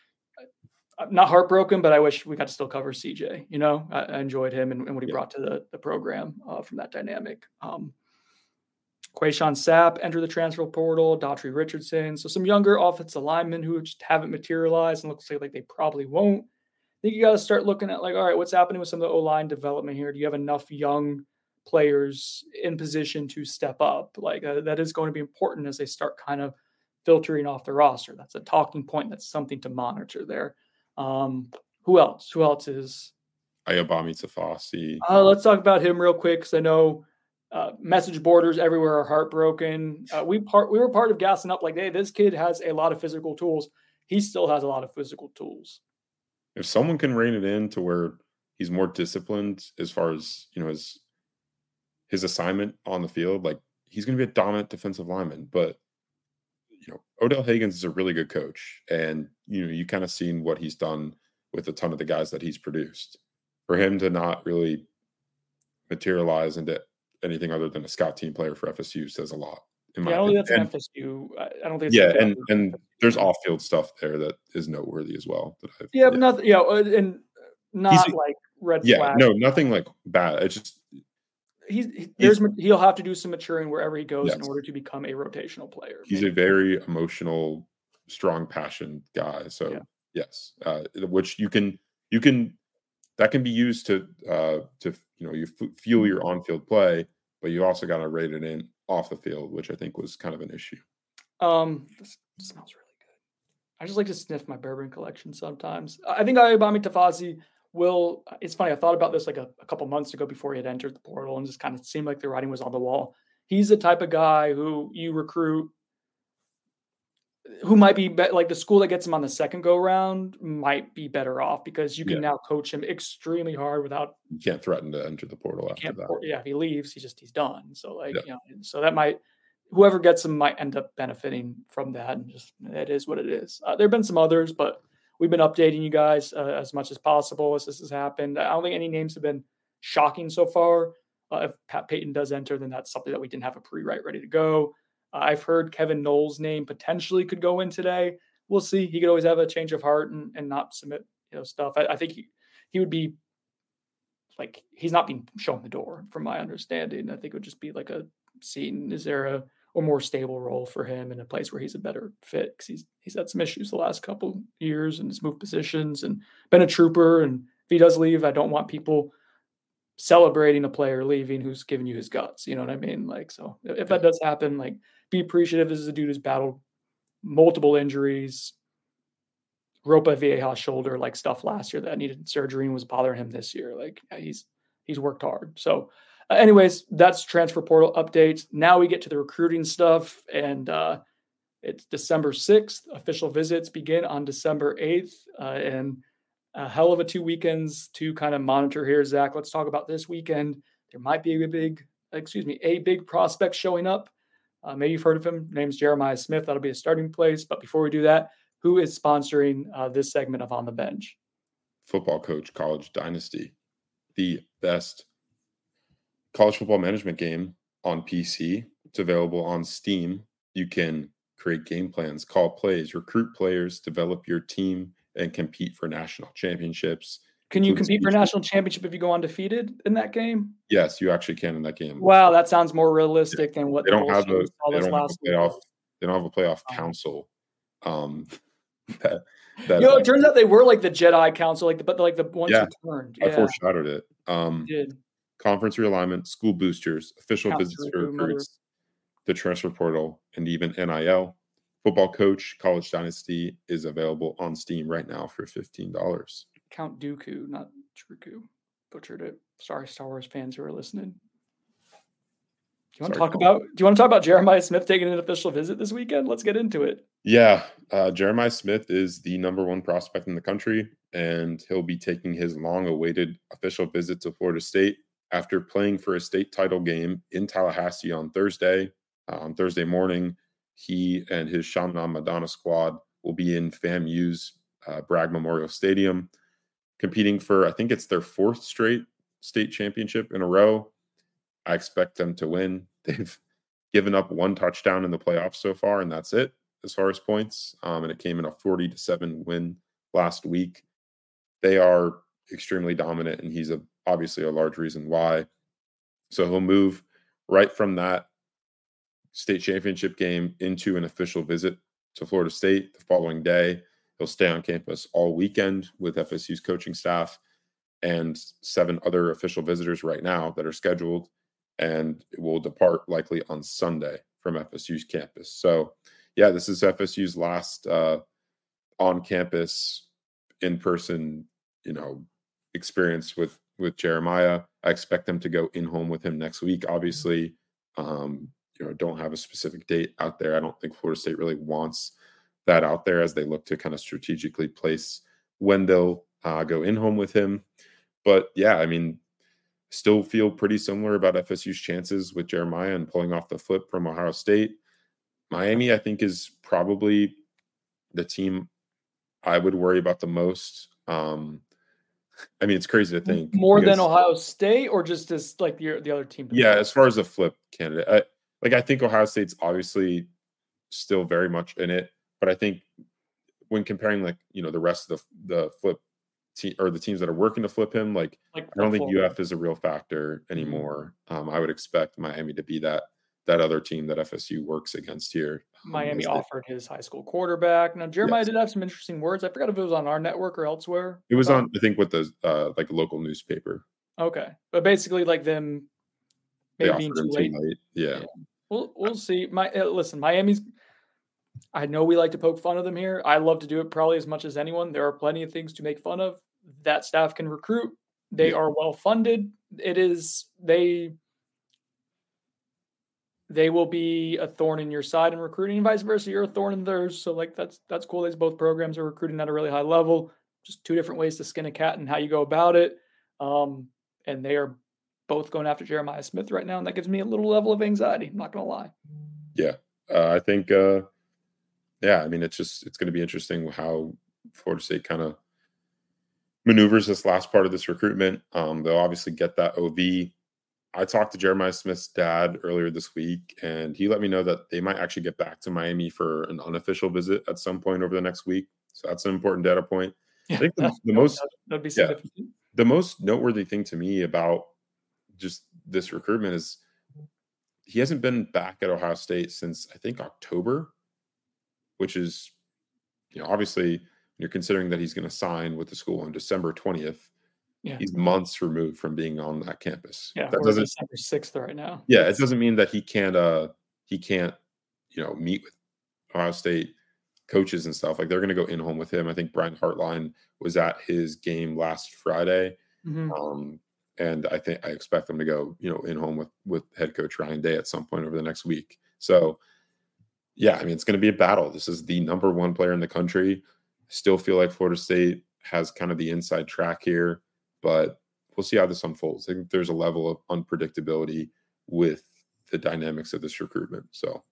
I'm not heartbroken, but I wish we got to still cover C J, you know, I, I enjoyed him and, and what he yeah. brought to the, the program uh, from that dynamic. Um, Quayshawn Sapp entered the transfer portal, Daughtry Richardson. So some younger offensive linemen who just haven't materialized and looks like, like they probably won't. I think you got to start looking at like, all right, what's happening with some of the O-line development here? Do you have enough young players in position to step up? Like uh, that is going to be important as they start kind of filtering off the roster. That's a talking point. That's something to monitor there. Um, who else? Who else is? Ayobami Tafasi. Uh, let's talk about him real quick because I know uh, message borders everywhere are heartbroken. Uh, we part we were part of gassing up like, hey, this kid has a lot of physical tools. He still has a lot of physical tools. If someone can rein it in to where he's more disciplined as far as you know his his assignment on the field, like he's going to be a dominant defensive lineman. But, you know, Odell Higgins is a really good coach. And, you know, you kind of seen what he's done with a ton of the guys that he's produced. For him to not really materialize into anything other than a scout team player for F S U says a lot. In my yeah, I don't think that's and, F S U. I don't think it's yeah, and, and there's off-field stuff there that is noteworthy as well. That I've, yeah, yeah, but nothing, yeah, and not he's, like red yeah, flag. no, nothing like bad. It's just, He's, he, there's he's, he'll have to do some maturing wherever he goes yes. in order to become a rotational player. He's maybe. a very emotional, strong, passionate guy. So yeah. yes, uh, which you can you can that can be used to uh, to you know you f- fuel your on-field play, but you also got to rate it in off the field, which I think was kind of an issue. Um, this smells really good. I just like to sniff my bourbon collection sometimes. I think Ayobami Tafasi. Will, it's funny, I thought about this like a, a couple months ago before he had entered the portal and just kind of seemed like the writing was on the wall. He's the type of guy who you recruit, who might be, be like the school that gets him on the second go round might be better off because you can yeah. now coach him extremely hard without. You can't threaten to enter the portal after that. Yeah, if he leaves, he's just, he's done. So like, yeah. you know, so that might, whoever gets him might end up benefiting from that. And just, it is what it is. Uh, there have been some others, but we've been updating you guys uh, as much as possible as this has happened. I don't think any names have been shocking so far. Uh, if Pat Payton does enter, then that's something that we didn't have a pre-write ready to go. Uh, I've heard Kevin Knowles' name potentially could go in today. We'll see. He could always have a change of heart and, and not submit you know stuff. I, I think he, he would be like, he's not being shown the door from my understanding. I think it would just be like a scene. Is there a or more stable role for him in a place where he's a better fit because he's he's had some issues the last couple years and has moved positions and been a trooper. And if he does leave, I don't want people celebrating a player leaving who's giving you his guts. You know what I mean? Like, so if that does happen, like be appreciative. This is a dude who's battled multiple injuries, Ropa Vieja shoulder like stuff last year that needed surgery and was bothering him this year. Like yeah, he's he's worked hard. So, uh, anyways, that's transfer portal updates. Now we get to the recruiting stuff, and uh, it's December sixth. Official visits begin on December eighth, uh, and a hell of a two weekends to kind of monitor here, Zach. Let's talk about this weekend. There might be a big, excuse me, a big prospect showing up. Uh, maybe you've heard of him. Name's Jeremiah Smith. That'll be a starting place. But before we do that, who is sponsoring uh, this segment of On the Bench? Football Coach College Dynasty, the best college football management game on P C. It's available on Steam. You can create game plans, call plays, recruit players, develop your team, and compete for national championships. Can you compete for national championship if you go undefeated in that game? Yes, you actually can in that game. Wow, that sounds more realistic yeah. than what they don't have a they don't have a playoff. They don't have a playoff Oh. council. Um, that, that You know, it turns out they were like the Jedi Council, like the but like the ones Yeah, who turned. I Yeah, foreshadowed it. Um, you did. conference realignment, school boosters, official Count visits for through, recruits, the transfer portal, and even N I L. Football Coach College Dynasty is available on Steam right now for fifteen dollars. Count Dooku, not Truku. Butchered it. Sorry, Star Wars fans who are listening. Do you want to Sorry, talk Colin. about? Do you want to talk about Jeremiah Smith taking an official visit this weekend? Let's get into it. Yeah, uh, Jeremiah Smith is the number one prospect in the country, and he'll be taking his long-awaited official visit to Florida State after playing for a state title game in Tallahassee on Thursday. Uh, on Thursday morning, he and his Shamna Madonna squad will be in FAMU's uh, Bragg Memorial Stadium, competing for, I think it's their fourth straight state championship in a row. I expect them to win. They've given up one touchdown in the playoffs so far, and that's it as far as points. Um, and it came in a forty to seven win last week. They are extremely dominant, and he's a, obviously a large reason why. So he'll move right from that state championship game into an official visit to Florida State the following day. He'll stay on campus all weekend with F S U's coaching staff and seven other official visitors right now that are scheduled, and will depart likely on Sunday from F S U's campus. So, yeah, this is F S U's last uh, on-campus, in-person, you know, experience with with Jeremiah. I expect them to go in home with him next week. Obviously, um, you know, don't have a specific date out there. I don't think Florida State really wants that out there as they look to kind of strategically place when they'll uh, go in home with him. But yeah, I mean, still feel pretty similar about F S U's chances with Jeremiah and pulling off the flip from Ohio State. Miami, I think, is probably the team I would worry about the most. Um, I mean, it's crazy to think. More because, than Ohio State, or just as like the the other team? Yeah, as far as a flip candidate, I, like I think Ohio State's obviously still very much in it, but I think when comparing like you know the rest of the the flip team or the teams that are working to flip him, like, Like I don't think Florida. U F is a real factor anymore. Um, I would expect Miami to be that that other team that F S U works against here. um, Miami as they- offered his high school quarterback. Now Jeremiah Yes. did have some interesting words. I forgot if it was on our network or elsewhere. It was Um, on, I think, with the uh, like local newspaper. Okay, but basically, like them They maybe offered being him too too late. late. Yeah. We'll we'll see. My uh, listen, Miami's. I know we like to poke fun of them here. I love to do it probably as much as anyone. There are plenty of things to make fun of. That staff can recruit. They Yeah. are well funded. It is they. They will be a thorn in your side in recruiting, and vice versa. You're a thorn in theirs. So like that's that's cool. These both programs are recruiting at a really high level. Just two different ways to skin a cat and how you go about it. Um, and they are both going after Jeremiah Smith right now, and that gives me a little level of anxiety. I'm not gonna lie. Yeah. Uh, I think, uh, yeah, I mean, it's just, it's going to be interesting how Florida State kind of maneuvers this last part of this recruitment. Um, they'll obviously get that O V. I talked to Jeremiah Smith's dad earlier this week, and he let me know that they might actually get back to Miami for an unofficial visit at some point over the next week. So that's an important data point. Yeah, I think the, that- the most, that'd be yeah, significant. the most noteworthy thing to me about just this recruitment is he hasn't been back at Ohio State since I think October, which is, you know, obviously when you're considering that he's going to sign with the school on December twentieth, Yeah. he's months removed from being on that campus. Yeah, that we're doesn't, December sixth right now. yeah, it doesn't mean that he can't, uh, he can't, you know, meet with Ohio State coaches and stuff. Like they're going to go in home with him. I think Brian Hartline was at his game last Friday. Mm-hmm. Um, and I think I expect them to go, you know, in home with, with head coach Ryan Day at some point over the next week. So yeah, I mean, it's going to be a battle. This is the number one player in the country. I still feel like Florida State has kind of the inside track here, but we'll see how this unfolds. I think there's a level of unpredictability with the dynamics of this recruitment. So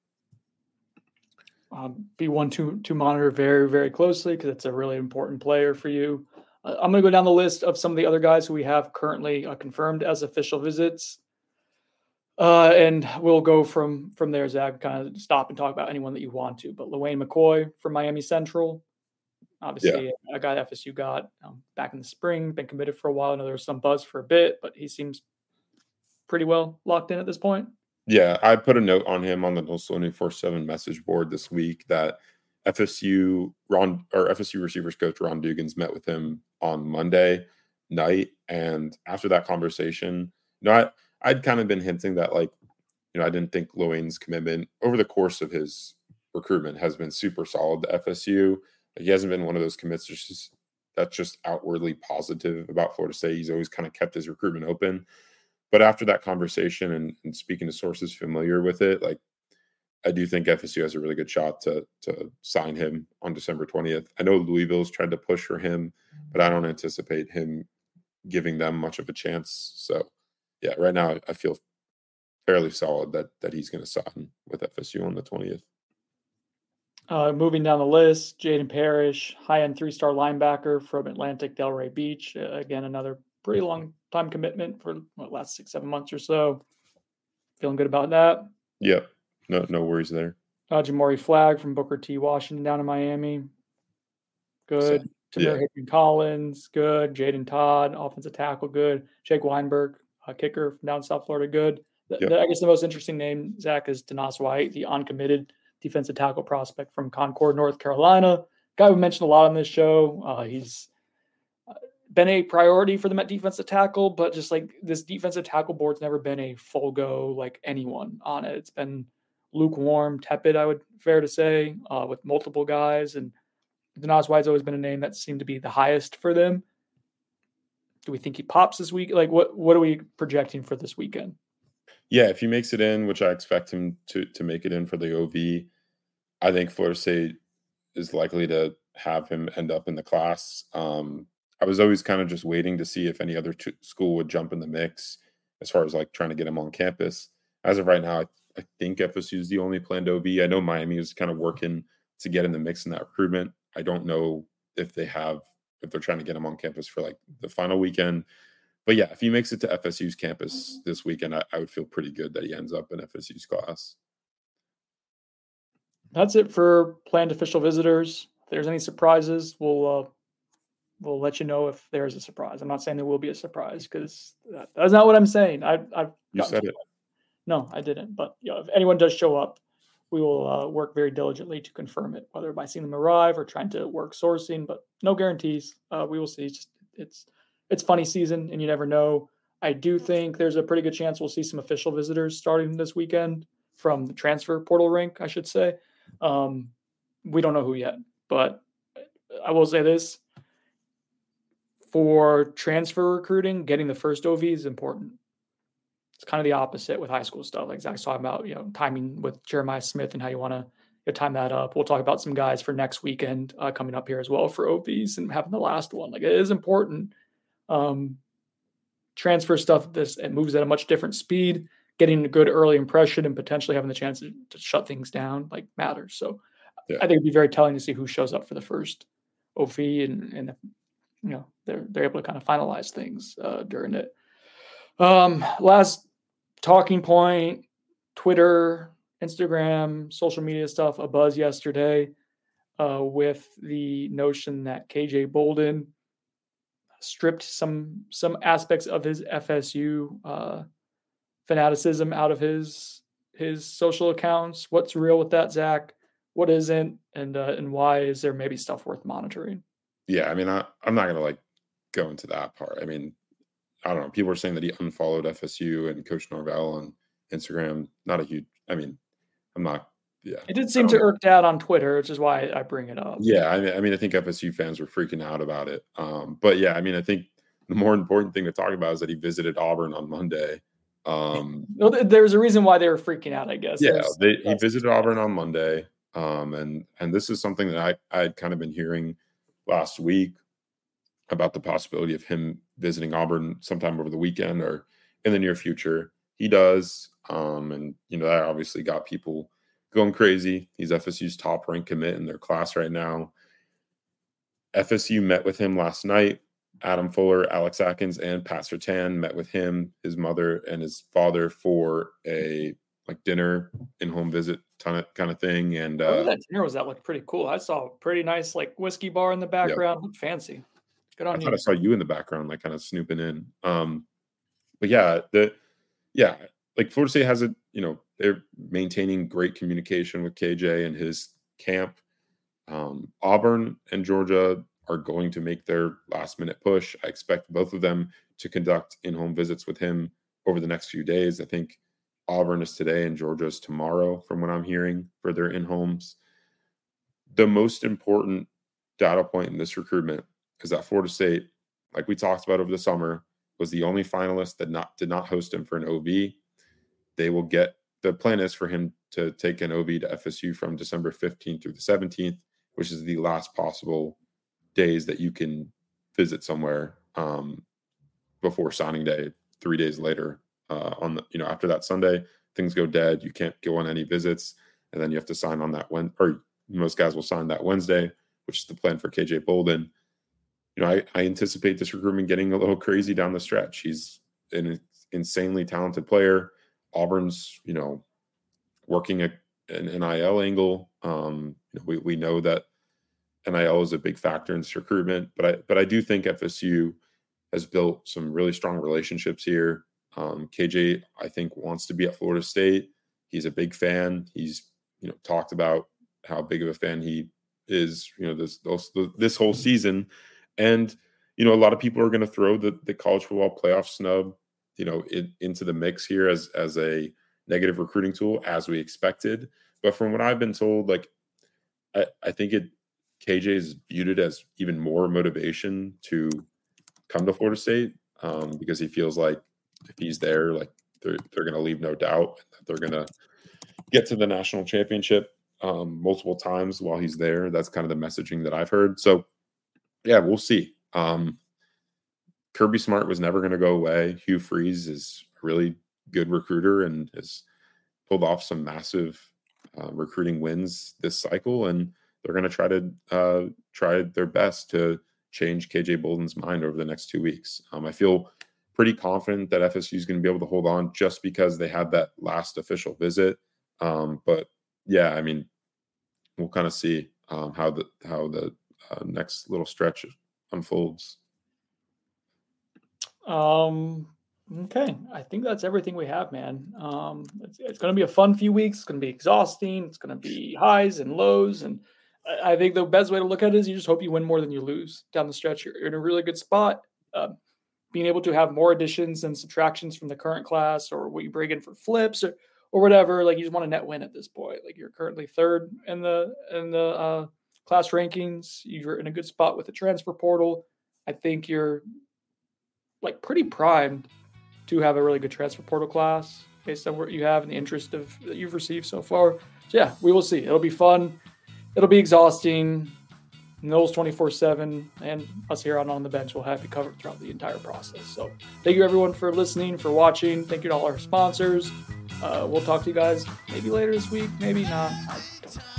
um, be one to to monitor very, very closely because it's a really important player for you. Uh, I'm going to go down the list of some of the other guys who we have currently uh, confirmed as official visits. Uh, and we'll go from from there, Zach, kind of stop and talk about anyone that you want to. But LaWayne McCoy from Miami Central, obviously yeah. a guy F S U got um, back in the spring, been committed for a while. I know there was some buzz for a bit, but he seems pretty well locked in at this point. Yeah, I put a note on him on the Noles twenty-four seven message board this week that F S U Ron or F S U receivers coach Ron Dugans met with him on Monday night, and after that conversation, you know, I, I'd kind of been hinting that, like, you know, I didn't think LaWayne's commitment over the course of his recruitment has been super solid to F S U. Like, he hasn't been one of those commits that's just, that's just outwardly positive about Florida State. He's always kind of kept his recruitment open. But after that conversation and, and speaking to sources familiar with it, like, I do think F S U has a really good shot to to sign him on December twentieth. I know Louisville's tried to push for him, but I don't anticipate him giving them much of a chance. So, yeah, right now I feel fairly solid that that he's going to sign with F S U on the twentieth. Uh, moving down the list, Jaden Parrish, high-end three-star linebacker from Atlantic Delray Beach. Uh, again, another pretty long time commitment for what, last six, seven months or so. Feeling good about that. Yep. No, no worries there. Uh, Jamori Flagg from Booker T. Washington down in Miami. Good. So, Tamir yeah. Hickman Collins, good. Jaden Todd, offensive tackle, good. Jake Weinberg, a kicker from down South Florida, good. The, Yep. the, I guess the most interesting name, Zach, is Denas White, the uncommitted defensive tackle prospect from Concord, North Carolina. Guy we mentioned a lot on this show. Uh, he's been a priority for them at defensive tackle, but just like this defensive tackle board's never been a full go, like anyone on it. It's been lukewarm, tepid, I would fair to say, uh, with multiple guys. And Denas White's always been a name that seemed to be the highest for them. Do we think he pops this week? Like, what what are we projecting for this weekend? Yeah, if he makes it in, which I expect him to to make it in for the O V, I think Florida State is likely to have him end up in the class. Um, I was always kind of just waiting to see if any other t- school would jump in the mix as far as like trying to get him on campus. As of right now, I, I think F S U is the only planned O V. I know Miami is kind of working to get in the mix in that recruitment. I don't know if they have, if they're trying to get him on campus for like the final weekend. But yeah, if he makes it to F S U's campus this weekend, I, I would feel pretty good that he ends up in F S U's class. That's it for planned official visitors. If there's any surprises, we'll uh, we'll let you know if there's a surprise. I'm not saying there will be a surprise because that, that's not what I'm saying. I, I've You said it. No, I didn't. But you know, if anyone does show up, we will uh, work very diligently to confirm it, whether by seeing them arrive or trying to work sourcing. But no guarantees. Uh, we will see. It's just it's it's funny season, and you never know. I do think there's a pretty good chance we'll see some official visitors starting this weekend from the transfer portal rink, I should say. Um, we don't know who yet, but I will say this. For transfer recruiting, getting the first O V is important. It's kind of the opposite with high school stuff. Like Zach's talking about, you know, timing with Jeremiah Smith and how you want to you know, time that up. We'll talk about some guys for next weekend uh, coming up here as well for O Vs and having the last one. Like it is important. Um, transfer stuff, this it moves at a much different speed. Getting a good early impression and potentially having the chance to, to shut things down like matters. So Yeah. I think it'd be very telling to see who shows up for the first O V and and you know they're they're able to kind of finalize things uh, during it. Um, last talking point: Twitter, Instagram, social media stuff. A buzz yesterday uh, with the notion that K J Bolden stripped some some aspects of his F S U uh, fanaticism out of his his social accounts. What's real with that, Zach? What isn't, and uh, and why is there maybe stuff worth monitoring? Yeah, I mean, I, I'm not going to like go into that part. I mean, I don't know. People are saying that he unfollowed F S U and Coach Norvell on Instagram. Not a huge, I mean, I'm not yeah. It did seem to irk Dad on Twitter, which is why I bring it up. Yeah, I mean, I mean, I think F S U fans were freaking out about it. Um, but yeah, I mean, I think the more important thing to talk about is that he visited Auburn on Monday. Um, well, there's a reason why they were freaking out, I guess. Yeah, they, he visited Auburn on Monday, um, and and this is something that I I had kind of been hearing last week about the possibility of him visiting Auburn sometime over the weekend or in the near future. He does, um, and you know that obviously got people going crazy. He's F S U's top ranked commit in their class right now. F S U met with him last night. Adam Fuller, Alex Atkins, and Pat Surtain met with him, his mother, and his father for a like dinner, in-home visit kind of kind of thing. And uh, that dinner was that looked pretty cool. I saw a pretty nice like whiskey bar in the background. Looked fancy. Good on I you. thought I saw you in the background, like kind of snooping in. Um, but yeah, the yeah, like Florida State has a you know they're maintaining great communication with K J and his camp. Um, Auburn and Georgia are going to make their last minute push. I expect both of them to conduct in-home visits with him over the next few days. I think Auburn is today and Georgia is tomorrow from what I'm hearing for their in-homes. The most important data point in this recruitment is that Florida State, like we talked about over the summer, was the only finalist that not did not host him for an O V. They will get, the plan is for him to take an O V to F S U from December fifteenth through the seventeenth, which is the last possible days that you can visit somewhere um, before signing day. Three days later, uh, on the, you know, after that Sunday, things go dead. You can't go on any visits, and then you have to sign on that when, or most guys will sign that Wednesday, which is the plan for K J Bolden. You know, I, I anticipate this recruitment getting a little crazy down the stretch. He's an insanely talented player. Auburn's, you know, working a, an N I L angle. Um, you know, we we know that N I L is a big factor in this recruitment, but I but I do think F S U has built some really strong relationships here. Um, K J, I think, wants to be at Florida State. He's a big fan. He's you know talked about how big of a fan he is. You know this this, this whole season, and you know a lot of people are going to throw the the college football playoff snub, you know, in, into the mix here as as a negative recruiting tool, as we expected. But from what I've been told, like I, I think it. K J is viewed it as even more motivation to come to Florida State um, because he feels like if he's there, like they're they're going to leave no doubt that they're going to get to the national championship um, multiple times while he's there. That's kind of the messaging that I've heard. So, yeah, we'll see. Um, Kirby Smart was never going to go away. Hugh Freeze is a really good recruiter and has pulled off some massive uh, recruiting wins this cycle, and they're going to try to uh, try their best to change K J Bolden's mind over the next two weeks. Um, I feel pretty confident that F S U is going to be able to hold on just because they had that last official visit. Um, but yeah, I mean, we'll kind of see um, how the how the uh, next little stretch unfolds. Um. Okay, I think that's everything we have, man. Um, it's, it's going to be a fun few weeks. It's going to be exhausting. It's going to be highs and lows, and I think the best way to look at it is you just hope you win more than you lose down the stretch. You're in a really good spot. Uh, being able to have more additions and subtractions from the current class or what you bring in for flips or, or whatever, like you just want a net win at this point. Like you're currently third in the in the uh, class rankings. You're in a good spot with the transfer portal. I think you're like pretty primed to have a really good transfer portal class based on what you have and the interest of that you've received so far. So yeah, we will see. It'll be fun. It'll be exhausting. Knowles twenty-four seven and us here on On the Bench will have you covered throughout the entire process. So thank you everyone for listening, for watching. Thank you to all our sponsors. Uh, we'll talk to you guys maybe later this week, maybe not. I don't know.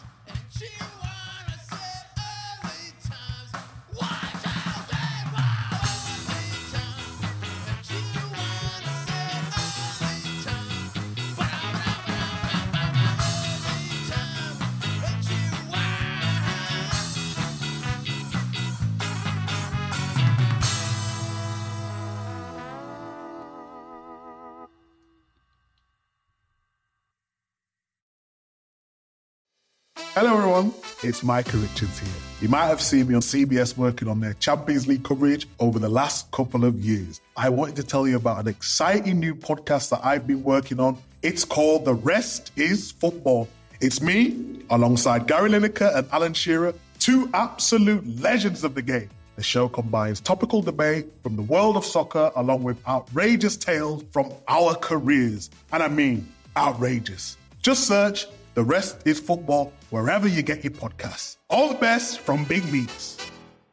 Hello everyone, it's Micah Richards here. You might have seen me on C B S working on their Champions League coverage over the last couple of years. I wanted to tell you about an exciting new podcast that I've been working on. It's called The Rest is Football. It's me, alongside Gary Lineker and Alan Shearer, two absolute legends of the game. The show combines topical debate from the world of soccer along with outrageous tales from our careers. And I mean outrageous. Just search The Rest is Football wherever you get your podcasts. All the best from Big Meats.